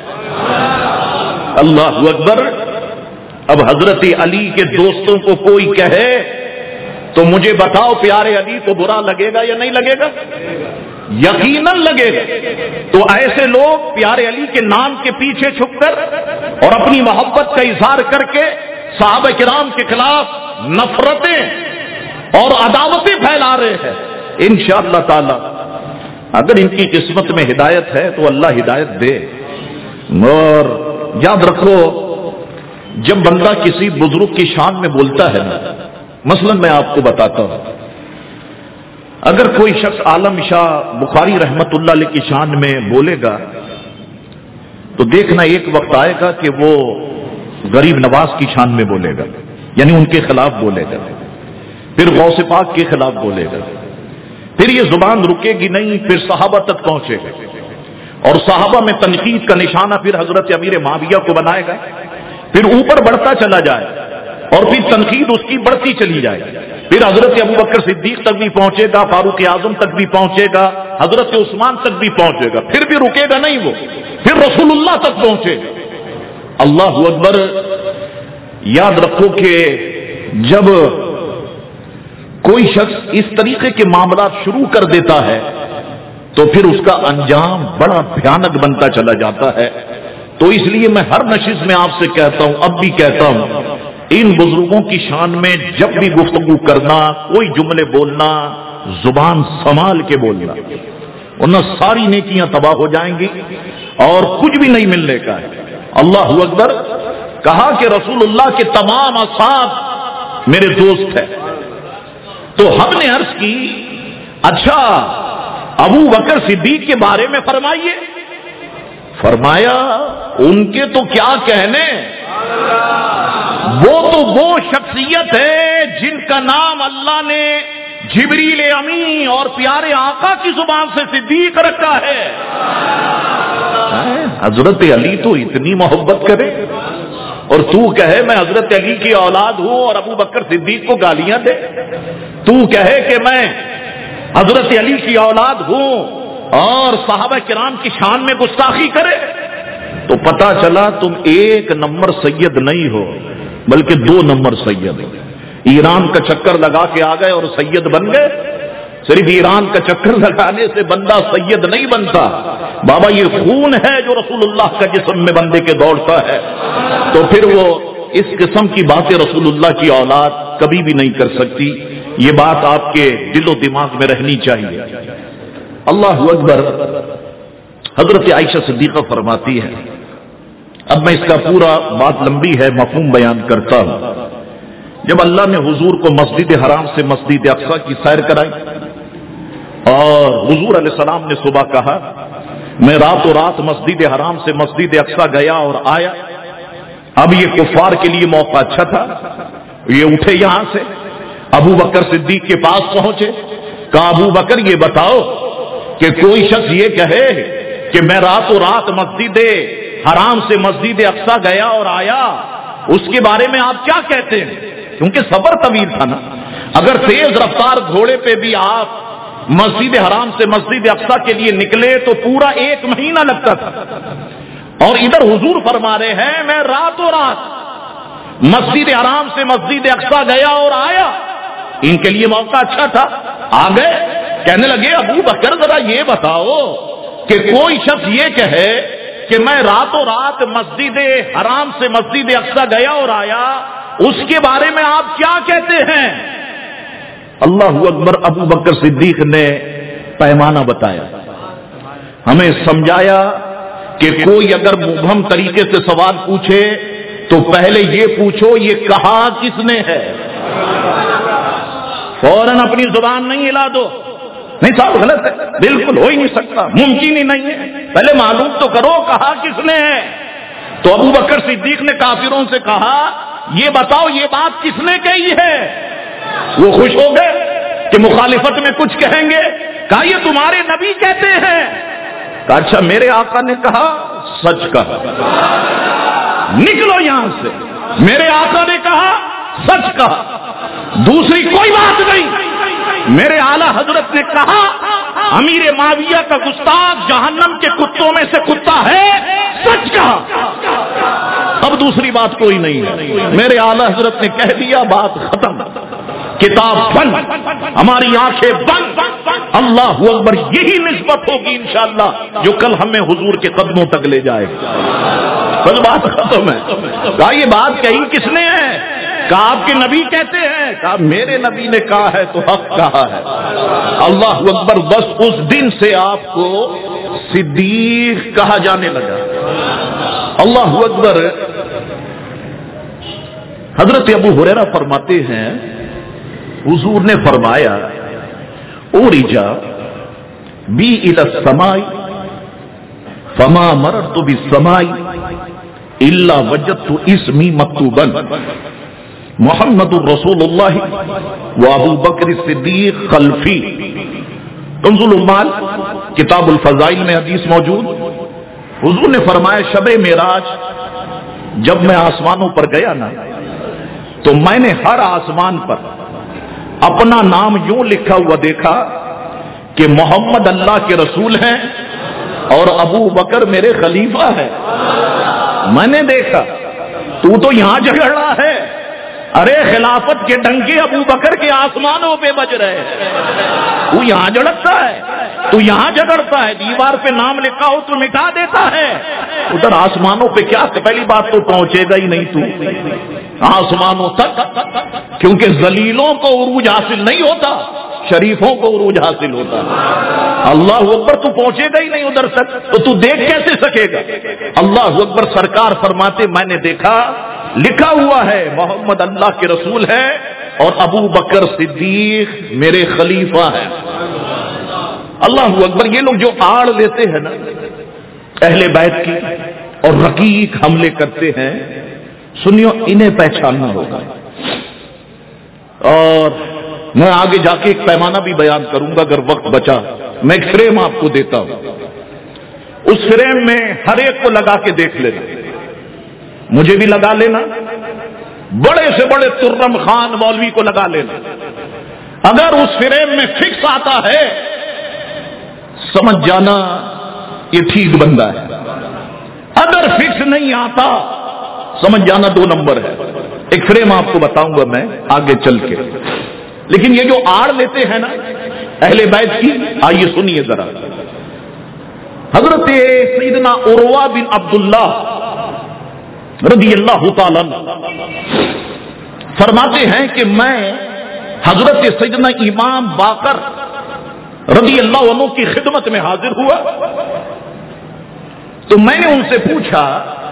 اللہ اکبر. اب حضرت علی کے دوستوں کو کوئی کہے تو مجھے بتاؤ, پیارے علی کو برا لگے گا یا نہیں لگے گا؟ یقیناً لگے گا. تو ایسے لوگ پیارے علی کے نام کے پیچھے چھپ کر اور اپنی محبت کا اظہار کر کے صحابہ کرام کے خلاف نفرتیں اور عداوتیں پھیلا رہے ہیں. انشاءاللہ تعالی اگر ان کی قسمت میں ہدایت ہے تو اللہ ہدایت دے. اور یاد رکھو, جب بندہ کسی بزرگ کی شان میں بولتا ہے نا, مثلا میں آپ کو بتاتا ہوں, اگر کوئی شخص عالم شاہ بخاری رحمت اللہ علیہ کی شان میں بولے گا تو دیکھنا ایک وقت آئے گا کہ وہ غریب نواز کی شان میں بولے گا, یعنی ان کے خلاف بولے گا. پھر غوث پاک کے خلاف بولے گا. پھر یہ زبان رکے گی نہیں, پھر صحابہ تک پہنچے گا, اور صحابہ میں تنقید کا نشانہ پھر حضرت امیر معاویہ کو بنائے گا. پھر اوپر بڑھتا چلا جائے اور پھر تنقید اس کی بڑھتی چلی جائے. پھر حضرت ابو بکر صدیق تک بھی پہنچے گا, فاروق اعظم تک بھی پہنچے گا, حضرت عثمان تک بھی پہنچے گا. پھر بھی رکے گا نہیں وہ, پھر رسول اللہ تک پہنچے گا. اللہ اکبر. یاد رکھو کہ جب کوئی شخص اس طریقے کے معاملات شروع کر دیتا ہے تو پھر اس کا انجام بڑا بھیانک بنتا چلا جاتا ہے. تو اس لیے میں ہر نشست میں آپ سے کہتا ہوں, اب بھی کہتا ہوں, ان بزرگوں کی شان میں جب بھی گفتگو کرنا, کوئی جملے بولنا, زبان سنبھال کے بولنا, ورنہ ساری نیکیاں تباہ ہو جائیں گی اور کچھ بھی نہیں ملنے کا ہے. اللہ اکبر. کہا کہ رسول اللہ کے تمام اصحاب میرے دوست ہیں. تو ہم نے عرض کی, اچھا ابو بکر صدیق کے بارے میں فرمائیے. فرمایا, ان کے تو کیا کہنے, وہ تو وہ شخصیت ہے جن کا نام اللہ نے جبریل امی اور پیارے آقا کی زبان سے صدیق رکھا ہے. حضرت علی تو اتنی محبت کرے اور تو کہے میں حضرت علی کی اولاد ہوں اور ابو بکر صدیق کو گالیاں دے. تو کہے کہ میں حضرت علی کی اولاد ہوں اور صحابہ کرام کی شان میں گستاخی کرے, تو پتا چلا تم ایک نمبر سید نہیں ہو بلکہ 2 نمبر سید. ایران کا چکر لگا کے آ گئے اور سید بن گئے. صرف ایران کا چکر لگانے سے بندہ سید نہیں بنتا بابا, یہ خون ہے جو رسول اللہ کا جسم میں بندے کے دوڑتا ہے. تو پھر وہ اس قسم کی باتیں رسول اللہ کی اولاد کبھی بھی نہیں کر سکتی. یہ بات آپ کے دل و دماغ میں رہنی چاہیے. اللہ اکبر. حضرت عائشہ صدیقہ فرماتی ہے، اب میں اس کا پورا بات لمبی ہے مفہوم بیان کرتا ہوں. جب اللہ نے حضور کو مسجد حرام سے مسجد اقصی کی سیر کرائی اور حضور علیہ السلام نے صبح کہا میں راتوں رات مسجد حرام سے مسجد اقصی گیا اور آیا. اب یہ کفار کے لیے موقع اچھا تھا. یہ اٹھے یہاں سے ابو بکر صدیق کے پاس پہنچے. کہا ابو بکر یہ بتاؤ کہ کوئی شخص یہ کہے کہ میں راتوں رات مسجد حرام سے مسجد اقصی گیا اور آیا، اس کے بارے میں آپ کیا کہتے ہیں؟ کیونکہ سفر طویل تھا نا. اگر تیز رفتار گھوڑے پہ بھی آپ مسجد حرام سے مسجد اقصی کے لیے نکلے تو پورا 1 مہینہ لگتا تھا. اور ادھر حضور فرما رہے ہیں میں راتوں رات مسجد حرام سے مسجد اقصی گیا اور آیا. ان کے لیے موقع اچھا تھا. آ گئے. کہنے لگے ابو بکر ذرا یہ بتاؤ کہ کوئی شخص یہ کہے کہ میں راتوں رات مسجد حرام سے مسجد اقصی گیا اور آیا، اس کے بارے میں آپ کیا کہتے ہیں؟ اللہ اکبر. ابو بکر صدیق نے پیمانہ بتایا، ہمیں سمجھایا کہ کوئی اگر مبہم طریقے سے سوال پوچھے تو پہلے یہ پوچھو یہ کہا کس نے ہے. فوراً اپنی زبان نہیں ہلا دو. نہیں صاحب غلط ہے، بالکل ہو ہی نہیں سکتا، ممکن ہی نہیں ہے. پہلے معلوم تو کرو کہا کس نے ہے. تو ابو بکر صدیق نے کافروں سے کہا یہ بتاؤ یہ بات کس نے کہی ہے. وہ خوش ہو گئے کہ مخالفت میں کچھ کہیں گے. کہا یہ تمہارے نبی کہتے ہیں. کہا اچھا میرے آقا نے کہا سچ کہا. نکلو یہاں سے. میرے آقا نے کہا سچ کہا، دوسری کوئی بات نہیں. میرے اعلی حضرت نے کہا امیر معاویہ کا گستاخ جہنم کے کتوں میں سے کتا ہے، سچ کہا. اب دوسری بات کوئی نہیں ہے. میرے اعلی حضرت نے کہہ دیا بات ختم. کتاب بند، ہماری آنکھیں بند. اللہ اکبر. یہی نسبت ہوگی انشاءاللہ جو کل ہمیں حضور کے قدموں تک لے جائے گا. بس بات ختم ہے. کہا یہ بات کہی کس نے ہے؟ کہا آپ کے نبی کہتے ہیں. کہا میرے نبی نے کہا ہے تو حق کہا ہے. اللہ اکبر. بس اس دن سے آپ کو صدیق کہا جانے لگا. اللہ اکبر. حضرت ابو ہریرہ فرماتے ہیں حضور نے فرمایا اورجا بی الی السماء فما مررت بالسماء الا وجدت اسمی مکتوبا محمد الرسول اللہ و ابو بکر صدیق خلفی. کنز العمال کتاب الفضائل میں حدیث موجود. حضور نے فرمایا شب معراج جب میں آسمانوں پر گیا نا تو میں نے ہر آسمان پر اپنا نام یوں لکھا ہوا دیکھا کہ محمد اللہ کے رسول ہیں اور ابو بکر میرے خلیفہ ہے. میں نے دیکھا تو یہاں جھگڑ رہا ہے. ارے خلافت کے ڈنکے ابو بکر کے آسمانوں پہ بج رہے ہیں، تو یہاں جھڑکتا ہے، تو یہاں جھگڑتا ہے. دیوار پہ نام لکھا ہو تو مٹا دیتا ہے. ادھر آسمانوں پہ کیا؟ پہلی بات تو پہنچے گا ہی نہیں تو آسمانوں تک، کیونکہ ذلیلوں کو عروج حاصل نہیں ہوتا، شریفوں کو عروج حاصل ہوتا. اللہ اکبر. تو پہنچے گا ہی نہیں ادھر تک تو تو دیکھ کیسے سکے گا؟ اللہ اکبر. سرکار فرماتے میں نے دیکھا لکھا ہوا ہے محمد اللہ کے رسول ہے اور ابو بکر صدیق میرے خلیفہ ہیں. اللہ اکبر. یہ لوگ جو آڑ لیتے ہیں نا اہل بیت کی اور رقیق حملے کرتے ہیں، سنیو انہیں پہچاننا ہوگا. اور میں آگے جا کے ایک پیمانہ بھی بیان کروں گا اگر وقت بچا. میں ایک فریم آپ کو دیتا ہوں، اس فریم میں ہر ایک کو لگا کے دیکھ لینا، مجھے بھی لگا لینا، بڑے سے بڑے ترم خان مولوی کو لگا لینا. اگر اس فریم میں فکس آتا ہے سمجھ جانا یہ ٹھیک بندہ ہے. اگر فکس نہیں آتا سمجھ جانا 2 نمبر ہے. ایک فریم آپ کو بتاؤں گا میں آگے چل کے. لیکن یہ جو آڑ لیتے ہیں نا اہل بیت کی، آئیے سنیے ذرا. حضرت سیدنا عروہ بن عبداللہ رضی اللہ تعالیٰ عنہ فرماتے ہیں کہ میں حضرت سیدنا امام باقر رضی اللہ عنہ کی خدمت میں حاضر ہوا تو میں نے ان سے پوچھا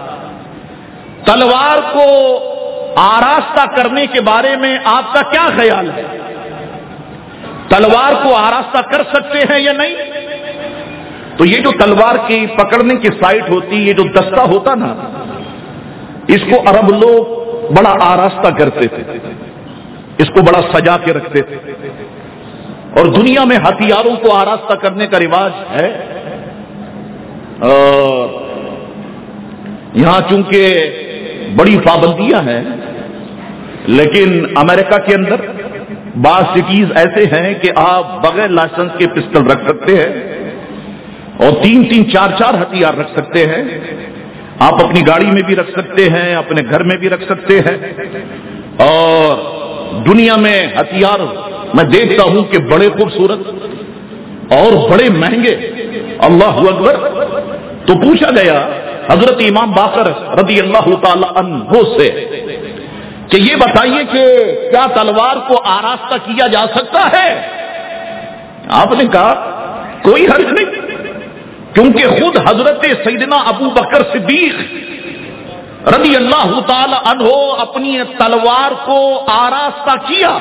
تلوار کو آراستہ کرنے کے بارے میں آپ کا کیا خیال ہے؟ تلوار کو آراستہ کر سکتے ہیں یا نہیں؟ تو یہ جو تلوار کی پکڑنے کی سائٹ ہوتی، یہ جو دستہ ہوتا نا، اس کو عرب لوگ بڑا آراستہ کرتے تھے، اس کو بڑا سجا کے رکھتے تھے، اور دنیا میں ہتھیاروں کو آراستہ کرنے کا رواج ہے۔ اور یہاں چونکہ بڑی پابندیاں ہیں، لیکن امریکہ کے اندر بعض سٹیز ایسے ہیں کہ آپ بغیر لائسنس کے پسٹل رکھ سکتے ہیں اور 3-3 4-4 ہتھیار رکھ سکتے ہیں۔ آپ اپنی گاڑی میں بھی رکھ سکتے ہیں، اپنے گھر میں بھی رکھ سکتے ہیں، اور دنیا میں ہتھیار میں دیکھتا ہوں کہ بڑے خوبصورت اور بڑے مہنگے۔ اللہ اکبر۔ تو پوچھا گیا حضرت امام باقر رضی اللہ تعالی عنہ سے کہ یہ بتائیے کہ کیا تلوار کو آراستہ کیا جا سکتا ہے؟ آپ نے کہا کوئی حرج نہیں، کیونکہ خود حضرت سیدنا ابو بکر صدیق رضی اللہ تعالی عنہ اپنی تلوار کو آراستہ کیا،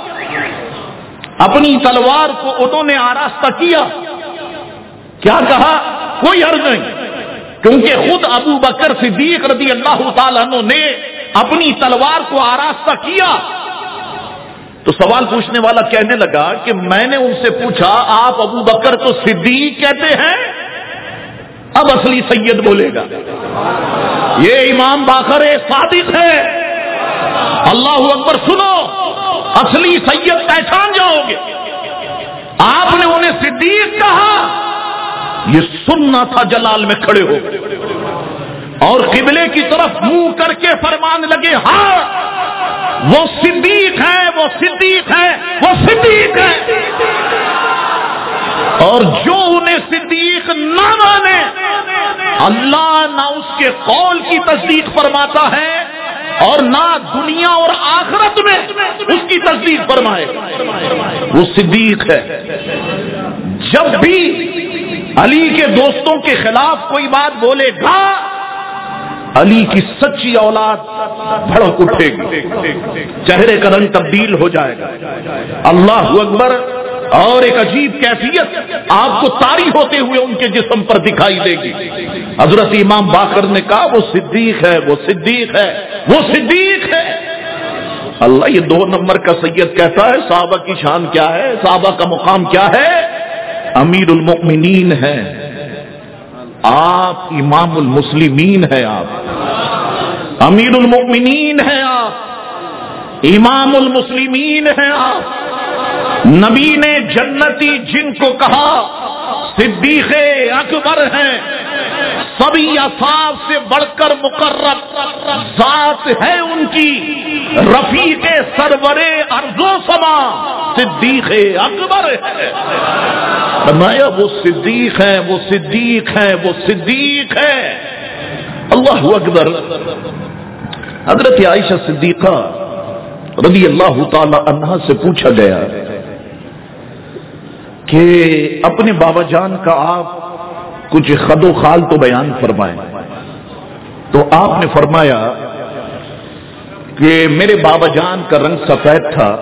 اپنی تلوار کو انہوں نے آراستہ کیا۔ کیا کہا؟ کوئی حرج نہیں، کیونکہ خود ابو بکر صدیق رضی اللہ تعالی عنہ نے اپنی تلوار کو آراستہ کیا۔ تو سوال پوچھنے والا کہنے لگا کہ میں نے ان سے پوچھا آپ ابو بکر تو صدیق کہتے ہیں، اب اصلی سید بولے گا، یہ امام باقر صادق ہے۔ اللہ اکبر۔ سنو، اصلی سید پہچان جاؤ گے۔ آپ نے انہیں صدیق کہا، یہ سننا تھا جلال میں کھڑے ہو اور قبلے کی طرف منہ کر کے فرمان لگے، ہاں وہ صدیق ہے، وہ صدیق ہے، وہ صدیق ہے۔ اور جو انہیں صدیق نہ مانے، اللہ نہ اس کے قول کی تصدیق فرماتا ہے اور نہ دنیا اور آخرت میں اس کی تصدیق فرمائے، وہ صدیق ہے۔ جب بھی علی کے دوستوں کے خلاف کوئی بات بولے گا، علی کی سچی اولاد بھڑک اٹھے گی، چہرے کا رنگ تبدیل ہو جائے گا۔ اللہ اکبر۔ اور ایک عجیب کیفیت آپ کو طاری ہوتے ہوئے ان کے جسم پر دکھائی دے گی۔ حضرت امام باقر نے کہا وہ صدیق ہے، وہ صدیق ہے، وہ صدیق ہے۔ اللہ یہ 2 نمبر کا سید کہتا ہے صحابہ کی شان کیا ہے، صحابہ کا مقام کیا ہے؟ امیر المؤمنین ہے آپ، امام المسلمین ہے آپ، امیر المؤمنین ہے آپ، امام المسلمین ہے آپ۔ نبی نے جنتی جن کو کہا صدیق اکبر ہیں، سبھی اصحاب سے بڑھ کر مقرب ذات ہے ان کی، رفیق سرور ارض و سما صدیق اکبر ہے۔ فرمایا وہ صدیق ہے، وہ صدیق ہے، وہ صدیق ہے۔ اللہ اکبر۔ حضرت عائشہ صدیقہ رضی اللہ تعالی عنہا سے پوچھا گیا کہ اپنے بابا جان کا آپ کچھ خد و خال تو بیان فرمائیں، تو آپ نے فرمایا کہ میرے بابا جان کا رنگ سفید تھا،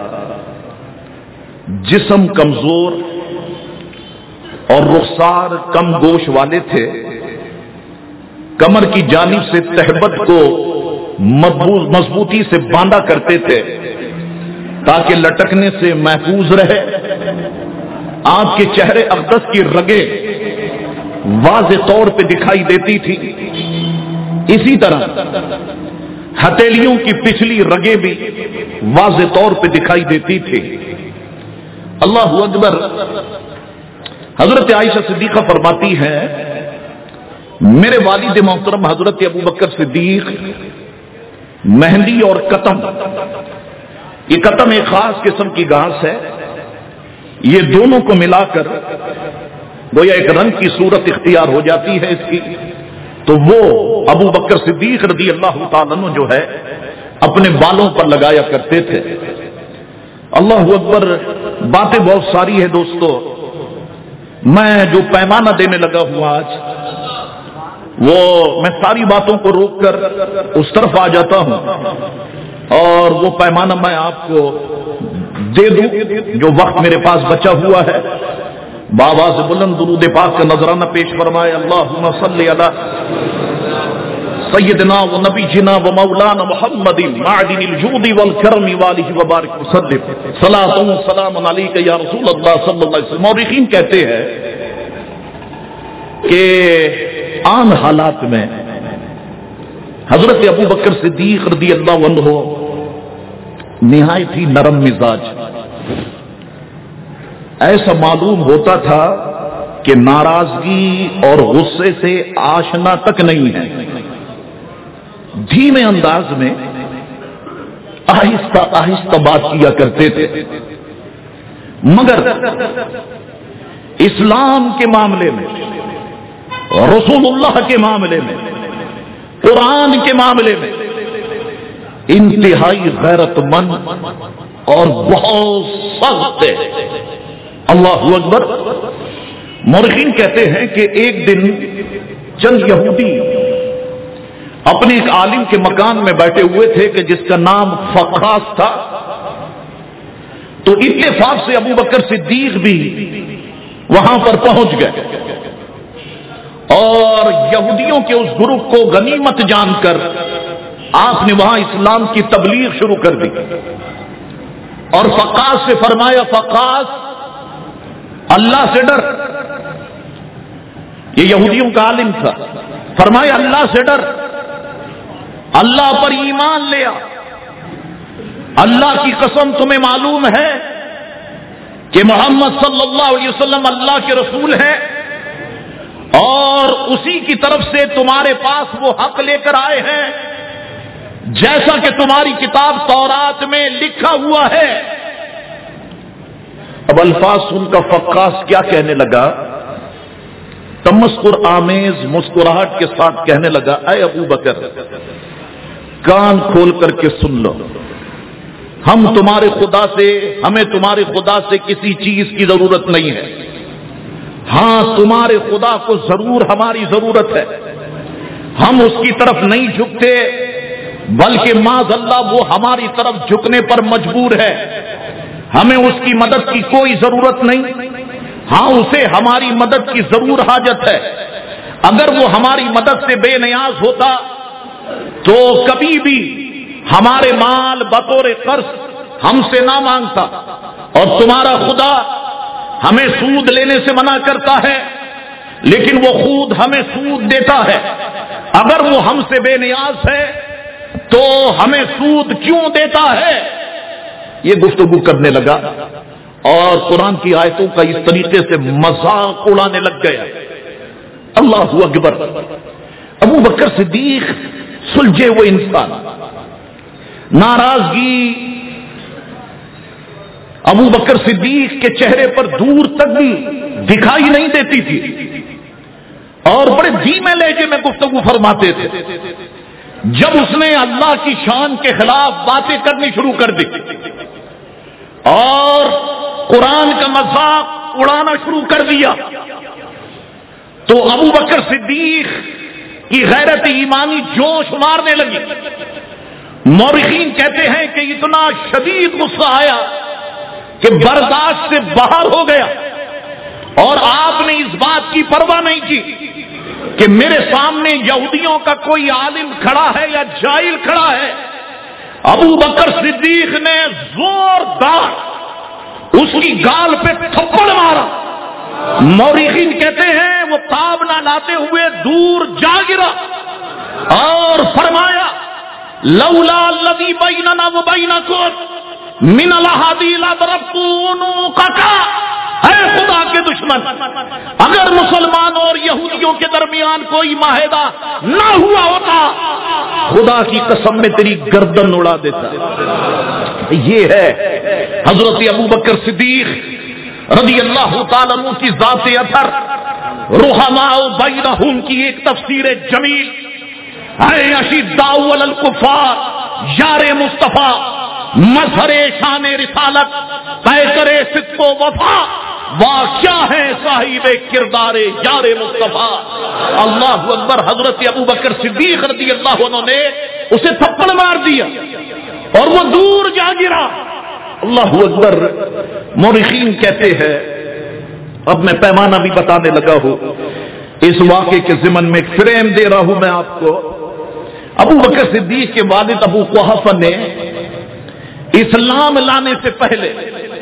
جسم کمزور اور رخسار کم گوش والے تھے، کمر کی جانب سے تہبت کو مضبوطی سے باندھا کرتے تھے تاکہ لٹکنے سے محفوظ رہے۔ آپ کے چہرے اقدس کی رگیں واضح طور پہ دکھائی دیتی تھی، اسی طرح ہتھیلیوں کی پچھلی رگیں بھی واضح طور پہ دکھائی دیتی تھی۔ اللہ اکبر۔ حضرت عائشہ صدیقہ فرماتی ہے میرے والد محترم حضرت ابو بکر صدیق مہندی اور قطم، یہ قطم ایک خاص قسم کی گھاس ہے، یہ دونوں کو ملا کر گویا ایک رنگ کی صورت اختیار ہو جاتی ہے اس کی، تو وہ ابو بکر صدیق رضی اللہ تعالیٰ عنہ جو ہے اپنے بالوں پر لگایا کرتے تھے۔ اللہ اکبر. باتیں بہت ساری ہیں دوستو. میں جو پیمانہ دینے لگا ہوں آج وہ میں ساری باتوں کو روک کر اس طرف آ جاتا ہوں اور وہ پیمانہ میں آپ کو دے دوں جو وقت میرے پاس بچا ہوا ہے. بابا سے بلند درود پاک کا نذرانہ پیش فرمائے. اللہم صلی علی سیدنا و نبینا و مولانا محمد معدن الجود والکرم والہ وبارک وسلم. صلاۃ و سلام علیک یا رسول اللہ صلی اللہ علیہ وسلم. مورخین کہتے ہیں کہ عام حالات میں حضرت ابو بکر صدیق رضی اللہ عنہ نہایت ہی نرم مزاج. ایسا معلوم ہوتا تھا کہ ناراضگی اور غصے سے آشنا تک نہیں ہے. دھیمے انداز میں آہستہ آہستہ بات کیا کرتے تھے. مگر اسلام کے معاملے میں، رسول اللہ کے معاملے میں، قرآن کے معاملے میں انتہائی غیرت مند اور بہت سخت ہے. اللہ اکبر. مورخین کہتے ہیں کہ ایک دن چند یہودی اپنے ایک عالم کے مکان میں بیٹھے ہوئے تھے کہ جس کا نام فقاس تھا. تو اتفاق سے ابو بکر صدیق بھی وہاں پر پہنچ گئے اور یہودیوں کے اس گروپ کو غنیمت جان کر آپ نے وہاں اسلام کی تبلیغ شروع کر دی اور فقاس سے فرمایا فقاس اللہ سے ڈر. یہ یہودیوں کا عالم تھا. فرمایا اللہ سے ڈر، اللہ پر ایمان لیا. اللہ کی قسم تمہیں معلوم ہے کہ محمد صلی اللہ علیہ وسلم اللہ کے رسول ہے اور اسی کی طرف سے تمہارے پاس وہ حق لے کر آئے ہیں جیسا کہ تمہاری کتاب تورات میں لکھا ہوا ہے. اب الفاظ سن کا فقاس کیا کہنے لگا؟ تمسخر آمیز مسکراہٹ کے ساتھ کہنے لگا اے ابو بکر کان کھول کر کے سن لو. ہمیں تمہارے خدا سے کسی چیز کی ضرورت نہیں ہے. ہاں تمہارے خدا کو ضرور ہماری ضرورت ہے. ہم اس کی طرف نہیں جھکتے بلکہ معاذ اللہ وہ ہماری طرف جھکنے پر مجبور ہے. ہمیں اس کی مدد کی کوئی ضرورت نہیں. ہاں اسے ہماری مدد کی ضرور حاجت ہے. اگر وہ ہماری مدد سے بے نیاز ہوتا تو کبھی بھی ہمارے مال بطور قرض ہم سے نہ مانگتا. اور تمہارا خدا ہمیں سود لینے سے منع کرتا ہے لیکن وہ خود ہمیں سود دیتا ہے. اگر وہ ہم سے بے نیاز ہے تو ہمیں سود کیوں دیتا ہے؟ یہ گفتگو کرنے لگا اور قرآن کی آیتوں کا اس طریقے سے مذاق اڑانے لگ گیا. اللہ اکبر. ابو بکر صدیق سلجھے ہوئے انسان. ناراضگی ابو بکر صدیق کے چہرے پر دور تک بھی دکھائی نہیں دیتی تھی اور بڑے دھیمے لہجے میں گفتگو فرماتے تھے. جب اس نے اللہ کی شان کے خلاف باتیں کرنی شروع کر دی اور قرآن کا مذاق اڑانا شروع کر دیا تو ابو بکر صدیق کی غیرت ایمانی جوش مارنے لگی. مورخین کہتے ہیں کہ اتنا شدید غصہ آیا کہ برداشت سے باہر ہو گیا اور آپ نے اس بات کی پرواہ نہیں کی کہ میرے سامنے یہودیوں کا کوئی عالم کھڑا ہے یا جاہل کھڑا ہے. ابو بکر صدیق نے زوردار اس کی گال پہ تھپڑ مارا. مورخین کہتے ہیں وہ تاب نہ لاتے ہوئے دور جا گرا اور فرمایا لولا الذی بیننا و بینکم من الاحادی لضربت عنقک. اے خدا کے دشمن اگر مسلمانوں اور یہودیوں کے درمیان کوئی معاہدہ نہ ہوا ہوتا خدا کی قسم میں تیری گردن اڑا دیتا. یہ ہے حضرت ابو بکر صدیق رضی اللہ تعالیٰ عنہ کی ذات اثر. رحماء بینہم کی ایک تفسیر جمیل. اے اشداء علی الکفار یار مصطفیٰ مظہر شان رسالت، پیکر صدق و وفا، واقعہ ہے صاحب کردار یار مصطفیٰ۔ اللہ اکبر۔ حضرت ابو بکر صدیق رضی اللہ عنہ نے اسے تھپڑ مار دیا اور وہ دور جا گرا۔ اللہ اکبر۔ مورخین کہتے ہیں، اب میں پیمانہ بھی بتانے لگا ہوں، اس واقعے کے ضمن میں ایک فریم دے رہا ہوں میں آپ کو۔ ابو بکر صدیق کے والد ابو قحافہ نے اسلام لانے سے پہلے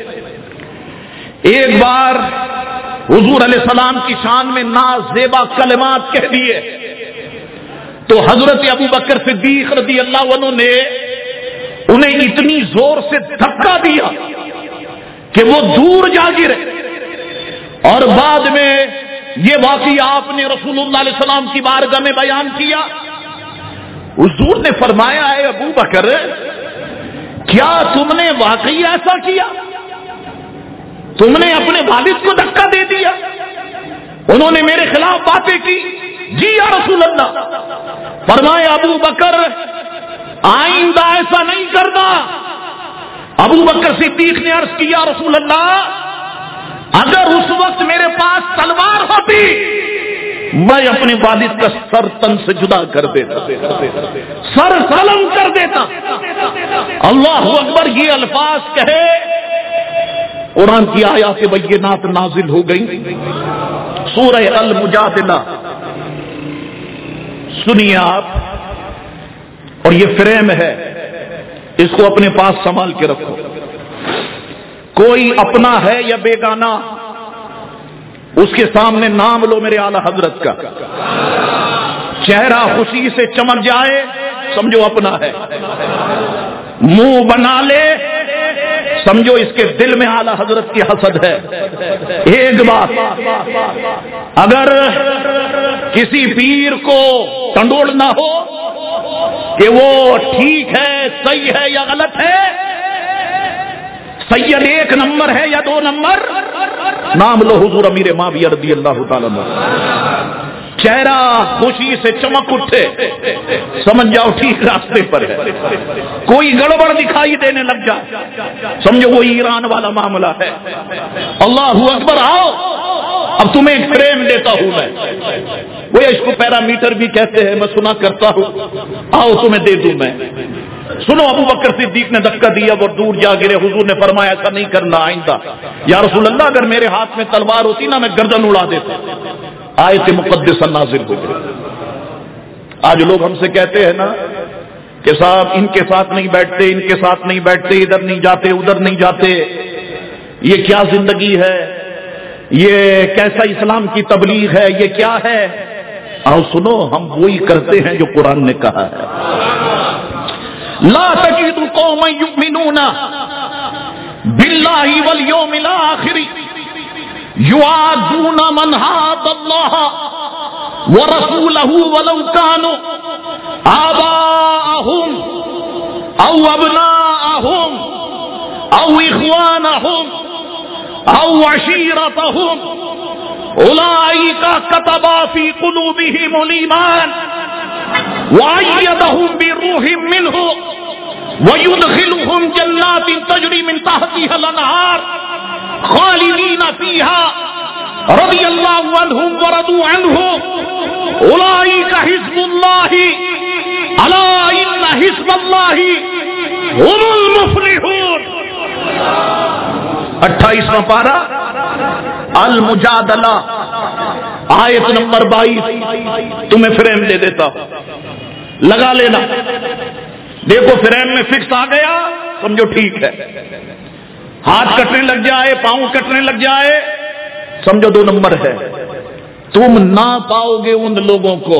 ایک بار حضور علیہ السلام کی شان میں نازیبا کلمات کہہ دیے تو حضرت ابو بکر صدیق رضی اللہ عنہ نے انہیں اتنی زور سے دھکا دیا کہ وہ دور جا گرے، اور بعد میں یہ واقعہ آپ نے رسول اللہ علیہ السلام کی بارگاہ میں بیان کیا۔ حضور نے فرمایا، اے ابو بکر، کیا تم نے واقعی ایسا کیا؟ تم نے اپنے والد کو دھکا دے دیا؟ انہوں نے میرے خلاف باتیں کی۔ جی یا رسول اللہ۔ فرمایا، ابو بکر آئندہ ایسا نہیں کرنا۔ ابو بکر صدیق نے عرض کیا، رسول اللہ اگر اس وقت میرے پاس تلوار ہوتی میں اپنے والد کا سر تن سے جدا کر دیتا، سر قلم کر دیتا۔ اللہ اکبر۔ یہ الفاظ کہے، قرآن کی آیات بینات نازل ہو گئی۔ سورہ المجادلہ سنیے آپ، اور یہ فریم ہے، اس کو اپنے پاس سنبھال کے رکھو۔ کوئی اپنا ہے یا بیگانہ، اس کے سامنے نام لو میرے اعلی حضرت کا، چہرہ خوشی سے چمک جائے سمجھو اپنا ہے، منہ بنا لے سمجھو اس کے دل میں اعلی حضرت کی حسد ہے۔ ایک بات، اگر کسی پیر کو ٹنڈولنا ہو کہ وہ ٹھیک ہے، صحیح ہے یا غلط ہے، سید ایک نمبر ہے یا دو نمبر، نام لو حضور امیر معاویہ رضی اللہ تعالیٰ عنہ۔ چہرہ خوشی سے چمک اٹھے سمجھ جاؤ ٹھیک راستے پر ہے، کوئی گڑبڑ دکھائی دینے لگ جائے سمجھو وہ ایران والا معاملہ ہے۔ اللہ اکبر۔ آؤ اب تمہیں ایک فریم دیتا ہوں میں، وہ اس کو پیرامیٹر بھی کہتے ہیں، میں سنا کرتا ہوں، آؤ تمہیں دے دوں میں۔ سنو، ابو بکر صدیق نے دھکا دیا، وہ دور جا گرے۔ حضور نے فرمایا ایسا نہیں کرنا آئندہ۔ یا رسول اللہ اگر میرے ہاتھ میں تلوار ہوتی نا میں گردن اڑا دیتا۔ آیت مقدسہ نازل ہو گئی۔ آج لوگ ہم سے کہتے ہیں نا کہ صاحب ان کے ساتھ نہیں بیٹھتے، ان کے ساتھ نہیں بیٹھتے، ادھر نہیں جاتے، ادھر نہیں جاتے، یہ کیا زندگی ہے، یہ کیسا اسلام کی تبلیغ ہے، یہ کیا ہے؟ آؤ سنو، ہم وہی کرتے ہیں جو قرآن نے کہا ہے۔ لا تجد قوما یؤمنون باللہ والیوم الآخر یوادون من حاد اللہ ورسولہ ولو کانوا آباءہم او ابناءہم او اخوانہم او عشیرتہم اولئک کتب فی قلوبہم الایمان وَأَيَّدَهُمْ بِرُوحٍ مِّنْهُ وَيُدْخِلُهُمْ جَنَّاتٍ تَجْرِي مِنْ تَحْتِهَا الْأَنْهَارُ خَالِدِينَ فِيهَا رَضِيَ اللَّهُ عَنْهُمْ وَرَضُوا عَنْهُ أُولَئِكَ حِزْبُ اللَّهِ أَلَا إِنَّ حِزْبَ اللَّهِ هُمُ الْمُفْلِحُونَ۔ 28واں پارہ المجادلہ آیت نمبر 22۔ تمہیں فریم دے دیتا ہوں، لگا لینا۔ دیکھو فریم میں فکس آ گیا سمجھو ٹھیک ہے، ہاتھ کٹنے لگ جائے، پاؤں کٹنے لگ جائے سمجھو دو نمبر ہے۔ تم نہ پاؤ گے ان لوگوں کو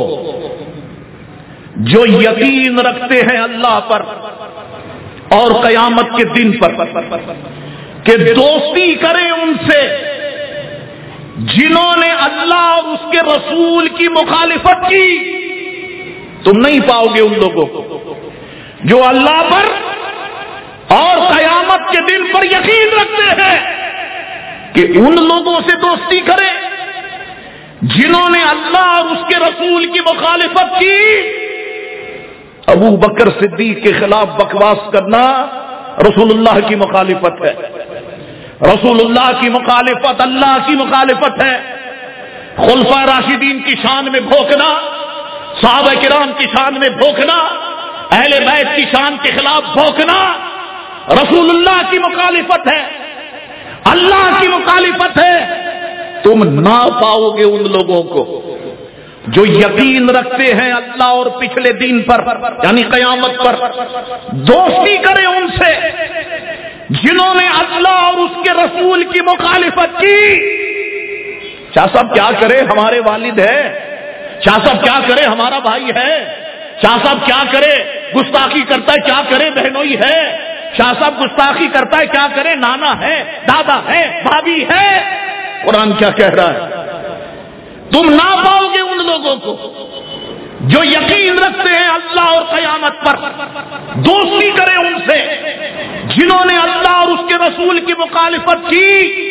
جو یقین رکھتے ہیں اللہ پر اور قیامت کے دن پر، کہ دوستی کریں ان سے جنہوں نے اللہ اور اس کے رسول کی مخالفت کی۔ تم نہیں پاؤ گے ان لوگوں کو جو اللہ پر اور قیامت کے دن پر یقین رکھتے ہیں کہ ان لوگوں سے دوستی کرے جنہوں نے اللہ اور اس کے رسول کی مخالفت کی۔ ابو بکر صدیق کے خلاف بکواس کرنا رسول اللہ کی مخالفت ہے. رسول اللہ کی مخالفت اللہ کی مخالفت ہے. خلفائے راشدین کی شان میں بھونکنا، صحابہ کرام کی شان میں بھونکنا، اہل بیت کی شان کے خلاف بھونکنا رسول اللہ کی مخالفت ہے، اللہ کی مخالفت ہے. تم نہ پاؤ گے ان لوگوں کو جو یقین رکھتے ہیں اللہ اور پچھلے دن پر یعنی قیامت پر. دوستی کرے ان سے جنہوں نے اللہ اور اس کے رسول کی مخالفت کی. شاہ صاحب کیا کرے، ہمارے والد ہے. شاہ صاحب کیا کرے، ہمارا بھائی ہے. شاہ صاحب کیا کرے، گستاخی کرتا ہے، کیا کرے، بہنوئی ہے. شاہ صاحب گستاخی کرتا ہے، کیا کرے، نانا ہے، دادا ہے، بھابھی ہے. قرآن کیا کہہ رہا ہے؟ تم نہ پاؤ گے ان لوگوں کو جو یقین رکھتے ہیں اللہ اور قیامت پر. دوستی کرے ان سے جنہوں نے اللہ اور اس کے رسول کی مخالفت کی،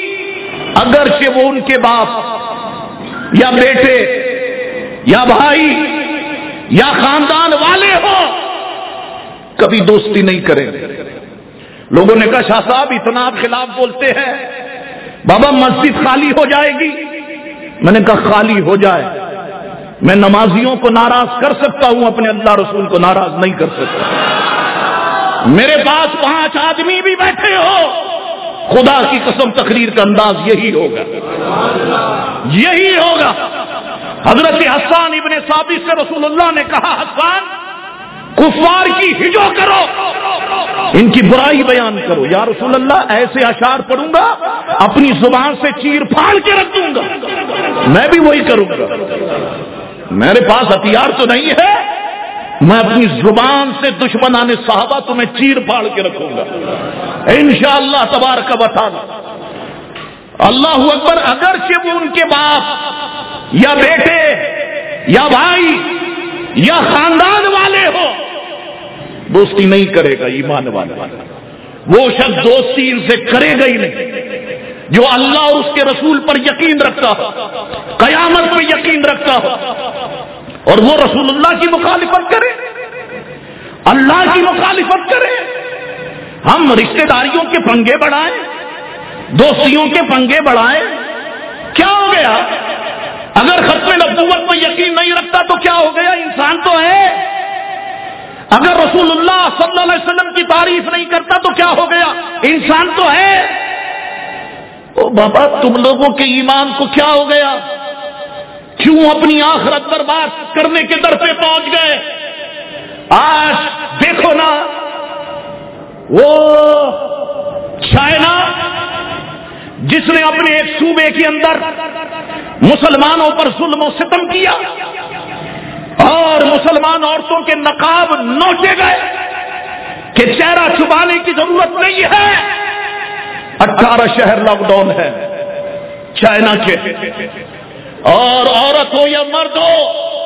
اگرچہ وہ ان کے باپ یا بیٹے یا بھائی یا خاندان والے ہو. کبھی دوستی نہیں کریں. لوگوں نے کہا شاہ صاحب اتنا آپ خلاف بولتے ہیں، بابا مسجد خالی ہو جائے گی. میں نے کہا خالی ہو جائے، میں نمازیوں کو ناراض کر سکتا ہوں، اپنے اللہ رسول کو ناراض نہیں کر سکتا. میرے پاس 5 آدمی بھی بیٹھے ہو، خدا کی قسم تقریر کا انداز یہی ہوگا، یہی ہوگا. حضرت حسان ابن ثابت سے رسول اللہ نے کہا حسان کفار کی ہجو کرو، ان کی برائی بیان کرو. یا رسول اللہ ایسے اشعار پڑھوں گا اپنی زبان سے چیر پھاڑ کے رکھ دوں گا. میں بھی وہی کروں گا. میرے پاس ہتھیار تو نہیں ہے، میں اپنی زبان سے دشمنان صحابہ تمہیں چیر پھاڑ کے رکھوں گا انشاءاللہ تبارک و تعالی. اللہ اکبر. اگرچہ وہ ان کے باپ یا بیٹے یا بھائی یا خاندان والے ہو، دوستی نہیں کرے گا. ایمان والا وہ شخص دوستی ان سے کرے گا ہی نہیں جو اللہ اور اس کے رسول پر یقین رکھتا ہو، قیامت پر یقین رکھتا ہو، اور وہ رسول اللہ کی مخالفت کرے، اللہ کی مخالفت کرے. ہم رشتہ داریوں کے پنگے بڑھائیں، دوستیوں کے پنگے بڑھائیں، کیا ہو گیا؟ اگر ختم نبوت پر یقین نہیں رکھتا تو کیا ہو گیا؟ انسان تو ہے. اگر رسول اللہ صلی اللہ علیہ وسلم کی تعریف نہیں کرتا تو کیا ہو گیا؟ انسان تو ہے. او بابا تم لوگوں کے ایمان کو کیا ہو گیا؟ کیوں اپنی آخرت برباد کرنے کے در پہ پہنچ گئے؟ آج دیکھو نا، وہ چائنا جس نے اپنے ایک صوبے کے اندر مسلمانوں پر ظلم و ستم کیا اور مسلمان عورتوں کے نقاب نوچے گئے کہ چہرہ چھپانے کی ضرورت نہیں ہے. 18 شہر لاک ڈاؤن ہے چائنا کے، اور عورت ہو یا مرد ہو،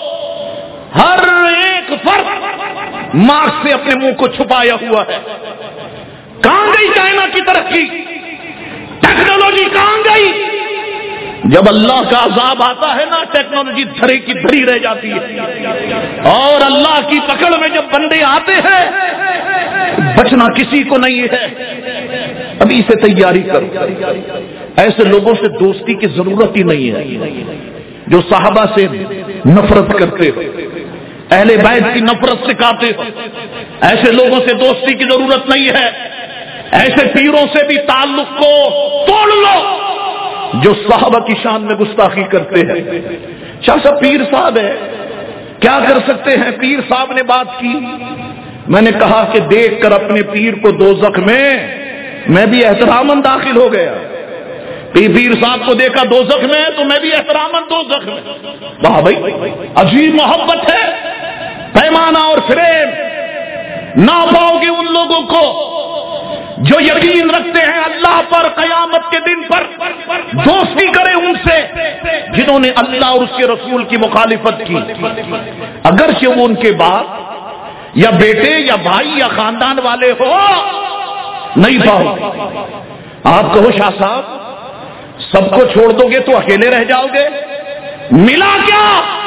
ہر ایک فرد ماسک سے اپنے منہ کو چھپایا ہوا ہے. کہاں گئی چائنا کی ترقی؟ ٹیکنالوجی کہاں گئی؟ جب اللہ کا عذاب آتا ہے نا، ٹیکنالوجی دھرے کی دھری رہ جاتی ہے، اور اللہ کی پکڑ میں جب بندے آتے ہیں بچنا کسی کو نہیں ہے. ابھی سے تیاری کرو. ایسے لوگوں سے دوستی کی ضرورت ہی نہیں ہے جو صحابہ سے نفرت کرتے ہو، اہل بیت کی نفرت سکھاتے ہو. ایسے لوگوں سے دوستی کی ضرورت نہیں ہے. ایسے پیروں سے بھی تعلق کو توڑ لو جو صحابہ کی شان میں گستاخی کرتے ہیں. شاہ صاحب پیر صاحب ہے، کیا کر سکتے ہیں؟ پیر صاحب نے بات کی، میں نے کہا کہ دیکھ کر اپنے پیر کو دوزخ میں بھی احتراماً داخل ہو گیا. پیر صاحب کو دیکھا دوزخ میں تو میں بھی احتراماً دوزخ میں. واہ بھائی عجیب محبت ہے. پیمانہ اور فریم نہ پاؤ گے ان لوگوں کو جو یقین رکھتے ہیں اللہ پر، قیامت کے دن پر. دوستی کرے ان سے جنہوں نے اللہ اور اس کے رسول کی مخالفت کی، اگرچہ وہ ان کے باپ یا بیٹے یا بھائی یا خاندان والے ہو. نہیں پاؤ. آپ کہو شاہ صاحب سب کو چھوڑ دو گے تو اکیلے رہ جاؤ گے. ملا کیا؟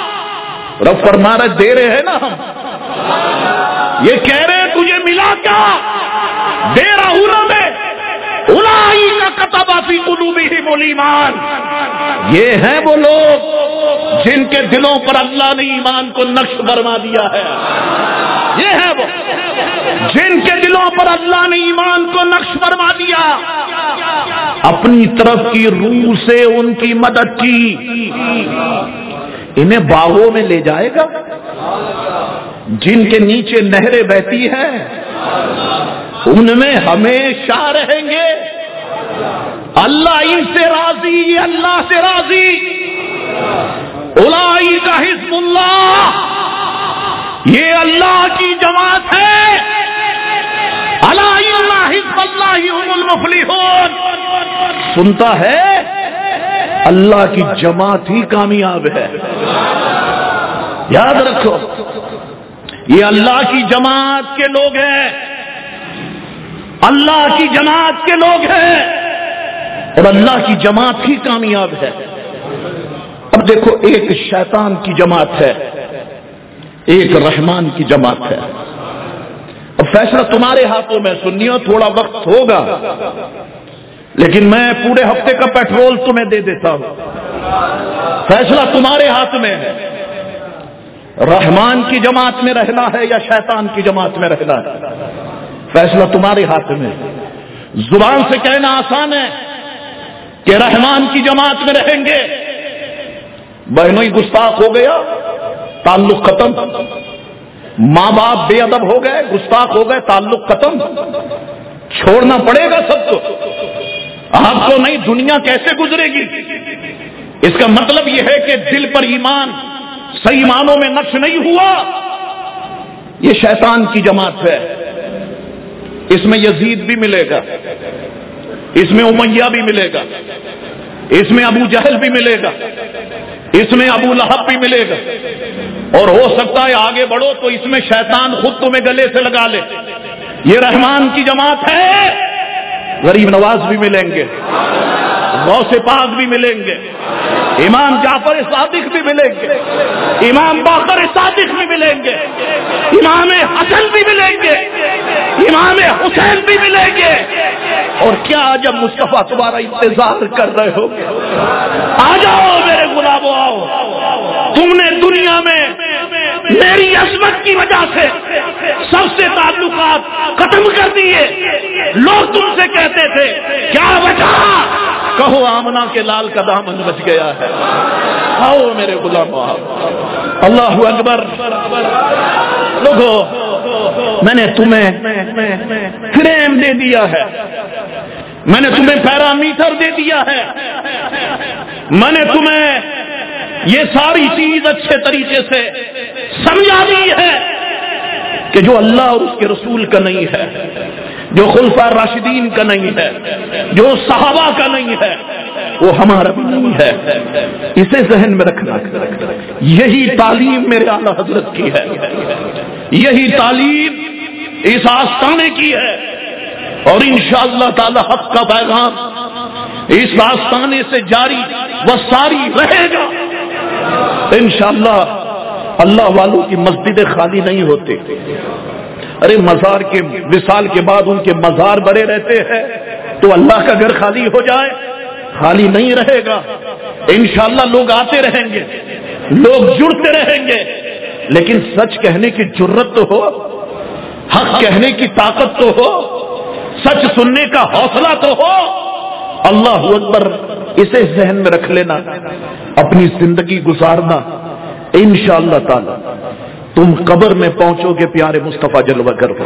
رب فرما رہے دے رہے ہیں نا ہم، یہ کہہ رہے تجھے ملا کیا؟ دیرہون میں اولئک کتب فی قلوبہم الایمان، یہ ہیں وہ لوگ جن کے دلوں پر اللہ نے ایمان کو نقش فرما دیا ہے. یہ ہے وہ جن کے دلوں پر اللہ نے ایمان کو نقش فرما دیا، اپنی طرف کی روح سے ان کی مدد کی. انہیں باغوں میں لے جائے گا جن کے نیچے نہریں بہتی ہیں، ان میں ہمیشہ رہیں گے. اللہ ان سے راضی، یہ اللہ سے راضی. اولئک حزب اللہ، یہ اللہ کی جماعت ہے. الا ان حزب اللہ هم المفلحون. سنتا ہے اللہ کی جماعت ہی کامیاب ہے. یاد رکھو یہ اللہ کی جماعت کے لوگ ہیں، اللہ کی جماعت کے لوگ ہیں، اور اللہ کی جماعت ہی کامیاب ہے. اب دیکھو ایک شیطان کی جماعت ہے، ایک رحمان کی جماعت ہے. اب فیصلہ تمہارے ہاتھوں میں. سنیو تھوڑا وقت ہوگا لیکن میں پورے ہفتے کا پیٹرول تمہیں دے دیتا ہوں. فیصلہ تمہارے ہاتھ میں ہے. رحمان کی جماعت میں رہنا ہے یا شیطان کی جماعت میں رہنا ہے، فیصلہ تمہارے ہاتھ میں. زبان سے کہنا آسان ہے کہ رحمان کی جماعت میں رہیں گے. بہنوئی گستاخ ہو گیا، تعلق ختم. ماں باپ بے ادب ہو گئے، گستاخ ہو گئے، تعلق ختم. چھوڑنا پڑے گا سب کو. آپ کو نہیں دنیا کیسے گزرے گی؟ اس کا مطلب یہ ہے کہ دل پر ایمان صحیح معنوں میں نقش نہیں ہوا. یہ شیطان کی جماعت ہے. اس میں یزید بھی ملے گا، اس میں امیہ بھی ملے گا، اس میں ابو جہل بھی ملے گا، اس میں ابو لہب بھی ملے گا، اور ہو سکتا ہے آگے بڑھو تو اس میں شیطان خود تمہیں گلے سے لگا لے. یہ رحمان کی جماعت ہے. غریب نواز بھی ملیں گے، غوث پاک بھی ملیں گے، امام جعفر صادق بھی ملیں گے، امام باقر صادق بھی ملیں گے، امام حسن بھی ملیں گے، امام حسین بھی ملیں گے. اور کیا جب مصطفیٰ تمہارا انتظار کر رہے ہو گے. آ جاؤ میرے غلامو، آؤ. تم نے دنیا میں میری عظمت کی وجہ سے سب سے تعلقات ختم کر دیے. لوگ تم سے کہتے تھے کیا وجہ؟ کہو آمنہ کے لال کا دامن بچ گیا ہے. آؤ میرے غلامو، آؤ. اللہ اکبر. لوگو میں نے تمہیں فریم دے دیا ہے، میں نے تمہیں پیرامیٹر دے دیا ہے، میں نے تمہیں یہ ساری چیز اچھے طریقے سے سمجھا دی ہے کہ جو اللہ اور اس کے رسول کا نہیں ہے، جو خلفاء راشدین کا نہیں ہے، جو صحابہ کا نہیں ہے، وہ ہمارا بھی نہیں ہے. اسے ذہن میں رکھنا. یہی تعلیم میرے اعلیٰ حضرت کی ہے، یہی تعلیم اس آستانے کی ہے، اور انشاءاللہ تعالی حق کا پیغام اس آستانے سے جاری و ساری رہے گا. انشاءاللہ اللہ والوں کی مسجدیں خالی نہیں ہوتے. ارے مزار کے وصال کے بعد ان کے مزار بڑے رہتے ہیں تو اللہ کا گھر خالی ہو جائے؟ خالی نہیں رہے گا. انشاءاللہ لوگ آتے رہیں گے، لوگ جڑتے رہیں گے، لیکن سچ کہنے کی جرت تو ہو، حق کہنے کی طاقت تو ہو، سچ سننے کا حوصلہ تو ہو. اللہ اکبر. اسے ذہن میں رکھ لینا، اپنی زندگی گزارنا. انشاءاللہ تعالی تم قبر میں پہنچو گے پیارے مصطفیٰ جلوہ گر ہو.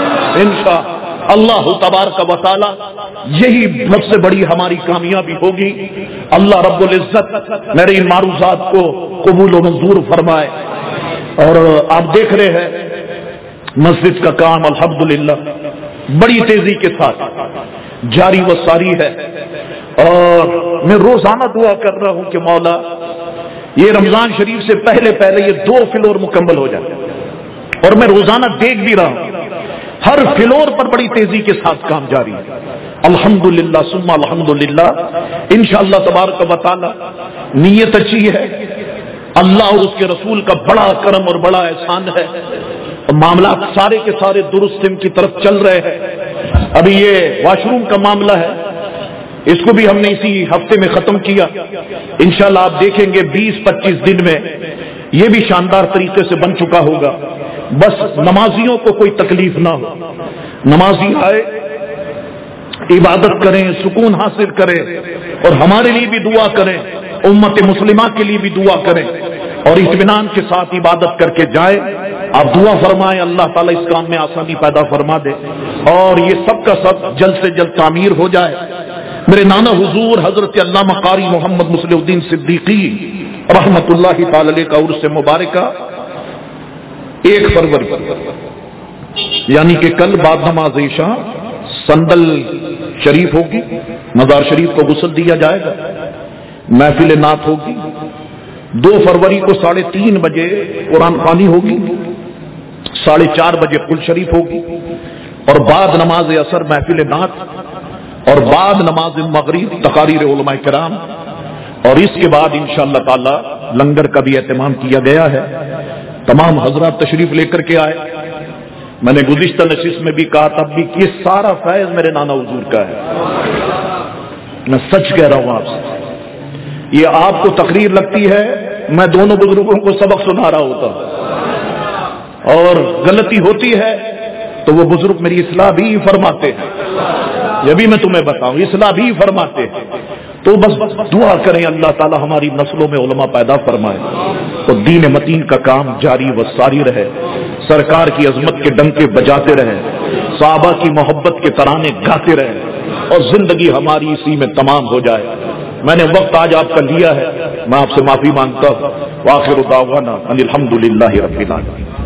انشاءاللہ تبارک و تعالی یہی سب سے بڑی ہماری کامیابی ہوگی. اللہ رب العزت میرے ان معروضات کو قبول و منظور فرمائے. اور آپ دیکھ رہے ہیں مسجد کا کام الحمدللہ بڑی تیزی کے ساتھ جاری و ساری ہے، اور میں روزانہ دعا کر رہا ہوں کہ مولا یہ رمضان شریف سے پہلے یہ 2 فلور مکمل ہو جائے. اور میں روزانہ دیکھ بھی رہا ہوں ہر فلور پر بڑی تیزی کے ساتھ کام جاری ہے. الحمدللہ ثم الحمدللہ. انشاءاللہ تبارک و تعالی نیت اچھی ہے، اللہ اور اس کے رسول کا بڑا کرم اور بڑا احسان ہے، معاملات سارے کے سارے درست کی طرف چل رہے ہیں. ابھی یہ واش روم کا معاملہ ہے، اس کو بھی ہم نے اسی ہفتے میں ختم کیا. انشاءاللہ آپ دیکھیں گے 20-25 دن میں یہ بھی شاندار طریقے سے بن چکا ہوگا. بس نمازیوں کو کوئی تکلیف نہ ہو، نمازی آئے، عبادت کریں، سکون حاصل کریں، اور ہمارے لیے بھی دعا کریں، امت مسلمہ کے لیے بھی دعا کریں، اور اطمینان کے ساتھ عبادت کر کے جائیں. آپ دعا فرمائیں اللہ تعالیٰ اس کام میں آسانی پیدا فرما دے اور یہ سب کا سب جلد سے جلد تعمیر ہو جائے. میرے نانا حضور حضرت علامہ قاری محمد مصلح الدین صدیقی رحمت اللہ تعالی علیہ کا عرس مبارکہ 1 فروری یعنی کہ کل بعد نماز عشاء سندل شریف ہوگی، مزار شریف کو غسل دیا جائے گا، محفل نعت ہوگی. 2 فروری کو 3:30 بجے قرآن خوانی ہوگی، 4:30 بجے قل شریف ہوگی، اور بعد نماز عصر محفل نعت، اور بعد نماز مغرب تقاریر علماء کرام، اور اس کے بعد انشاءاللہ تعالی لنگر کا بھی اہتمام کیا گیا ہے. تمام حضرات تشریف لے کر کے آئے. میں نے گزشتہ نشست میں بھی کہا تھا بھی کہ یہ سارا فیض میرے نانا حضور کا ہے. میں سچ کہہ رہا ہوں آپ سے. یہ آپ کو تقریر لگتی ہے، میں دونوں بزرگوں کو سبق سنا رہا ہوتا ہوں، اور غلطی ہوتی ہے تو وہ بزرگ میری اصلاح بھی فرماتے ہیں. یہ بھی میں تمہیں بتاؤں، اصلاح بھی فرماتے ہیں. تو بس دعا کریں اللہ تعالی ہماری نسلوں میں علماء پیدا فرمائے اور دین متین کا کام جاری و ساری رہے، سرکار کی عظمت کے ڈنکے بجاتے رہے، صحابہ کی محبت کے ترانے گاتے رہے، اور زندگی ہماری اسی میں تمام ہو جائے. میں نے وقت آج آپ کا لیا ہے، میں آپ سے معافی مانگتا ہوں. وآخر دعوانا ان الحمد للہ رب العالمین.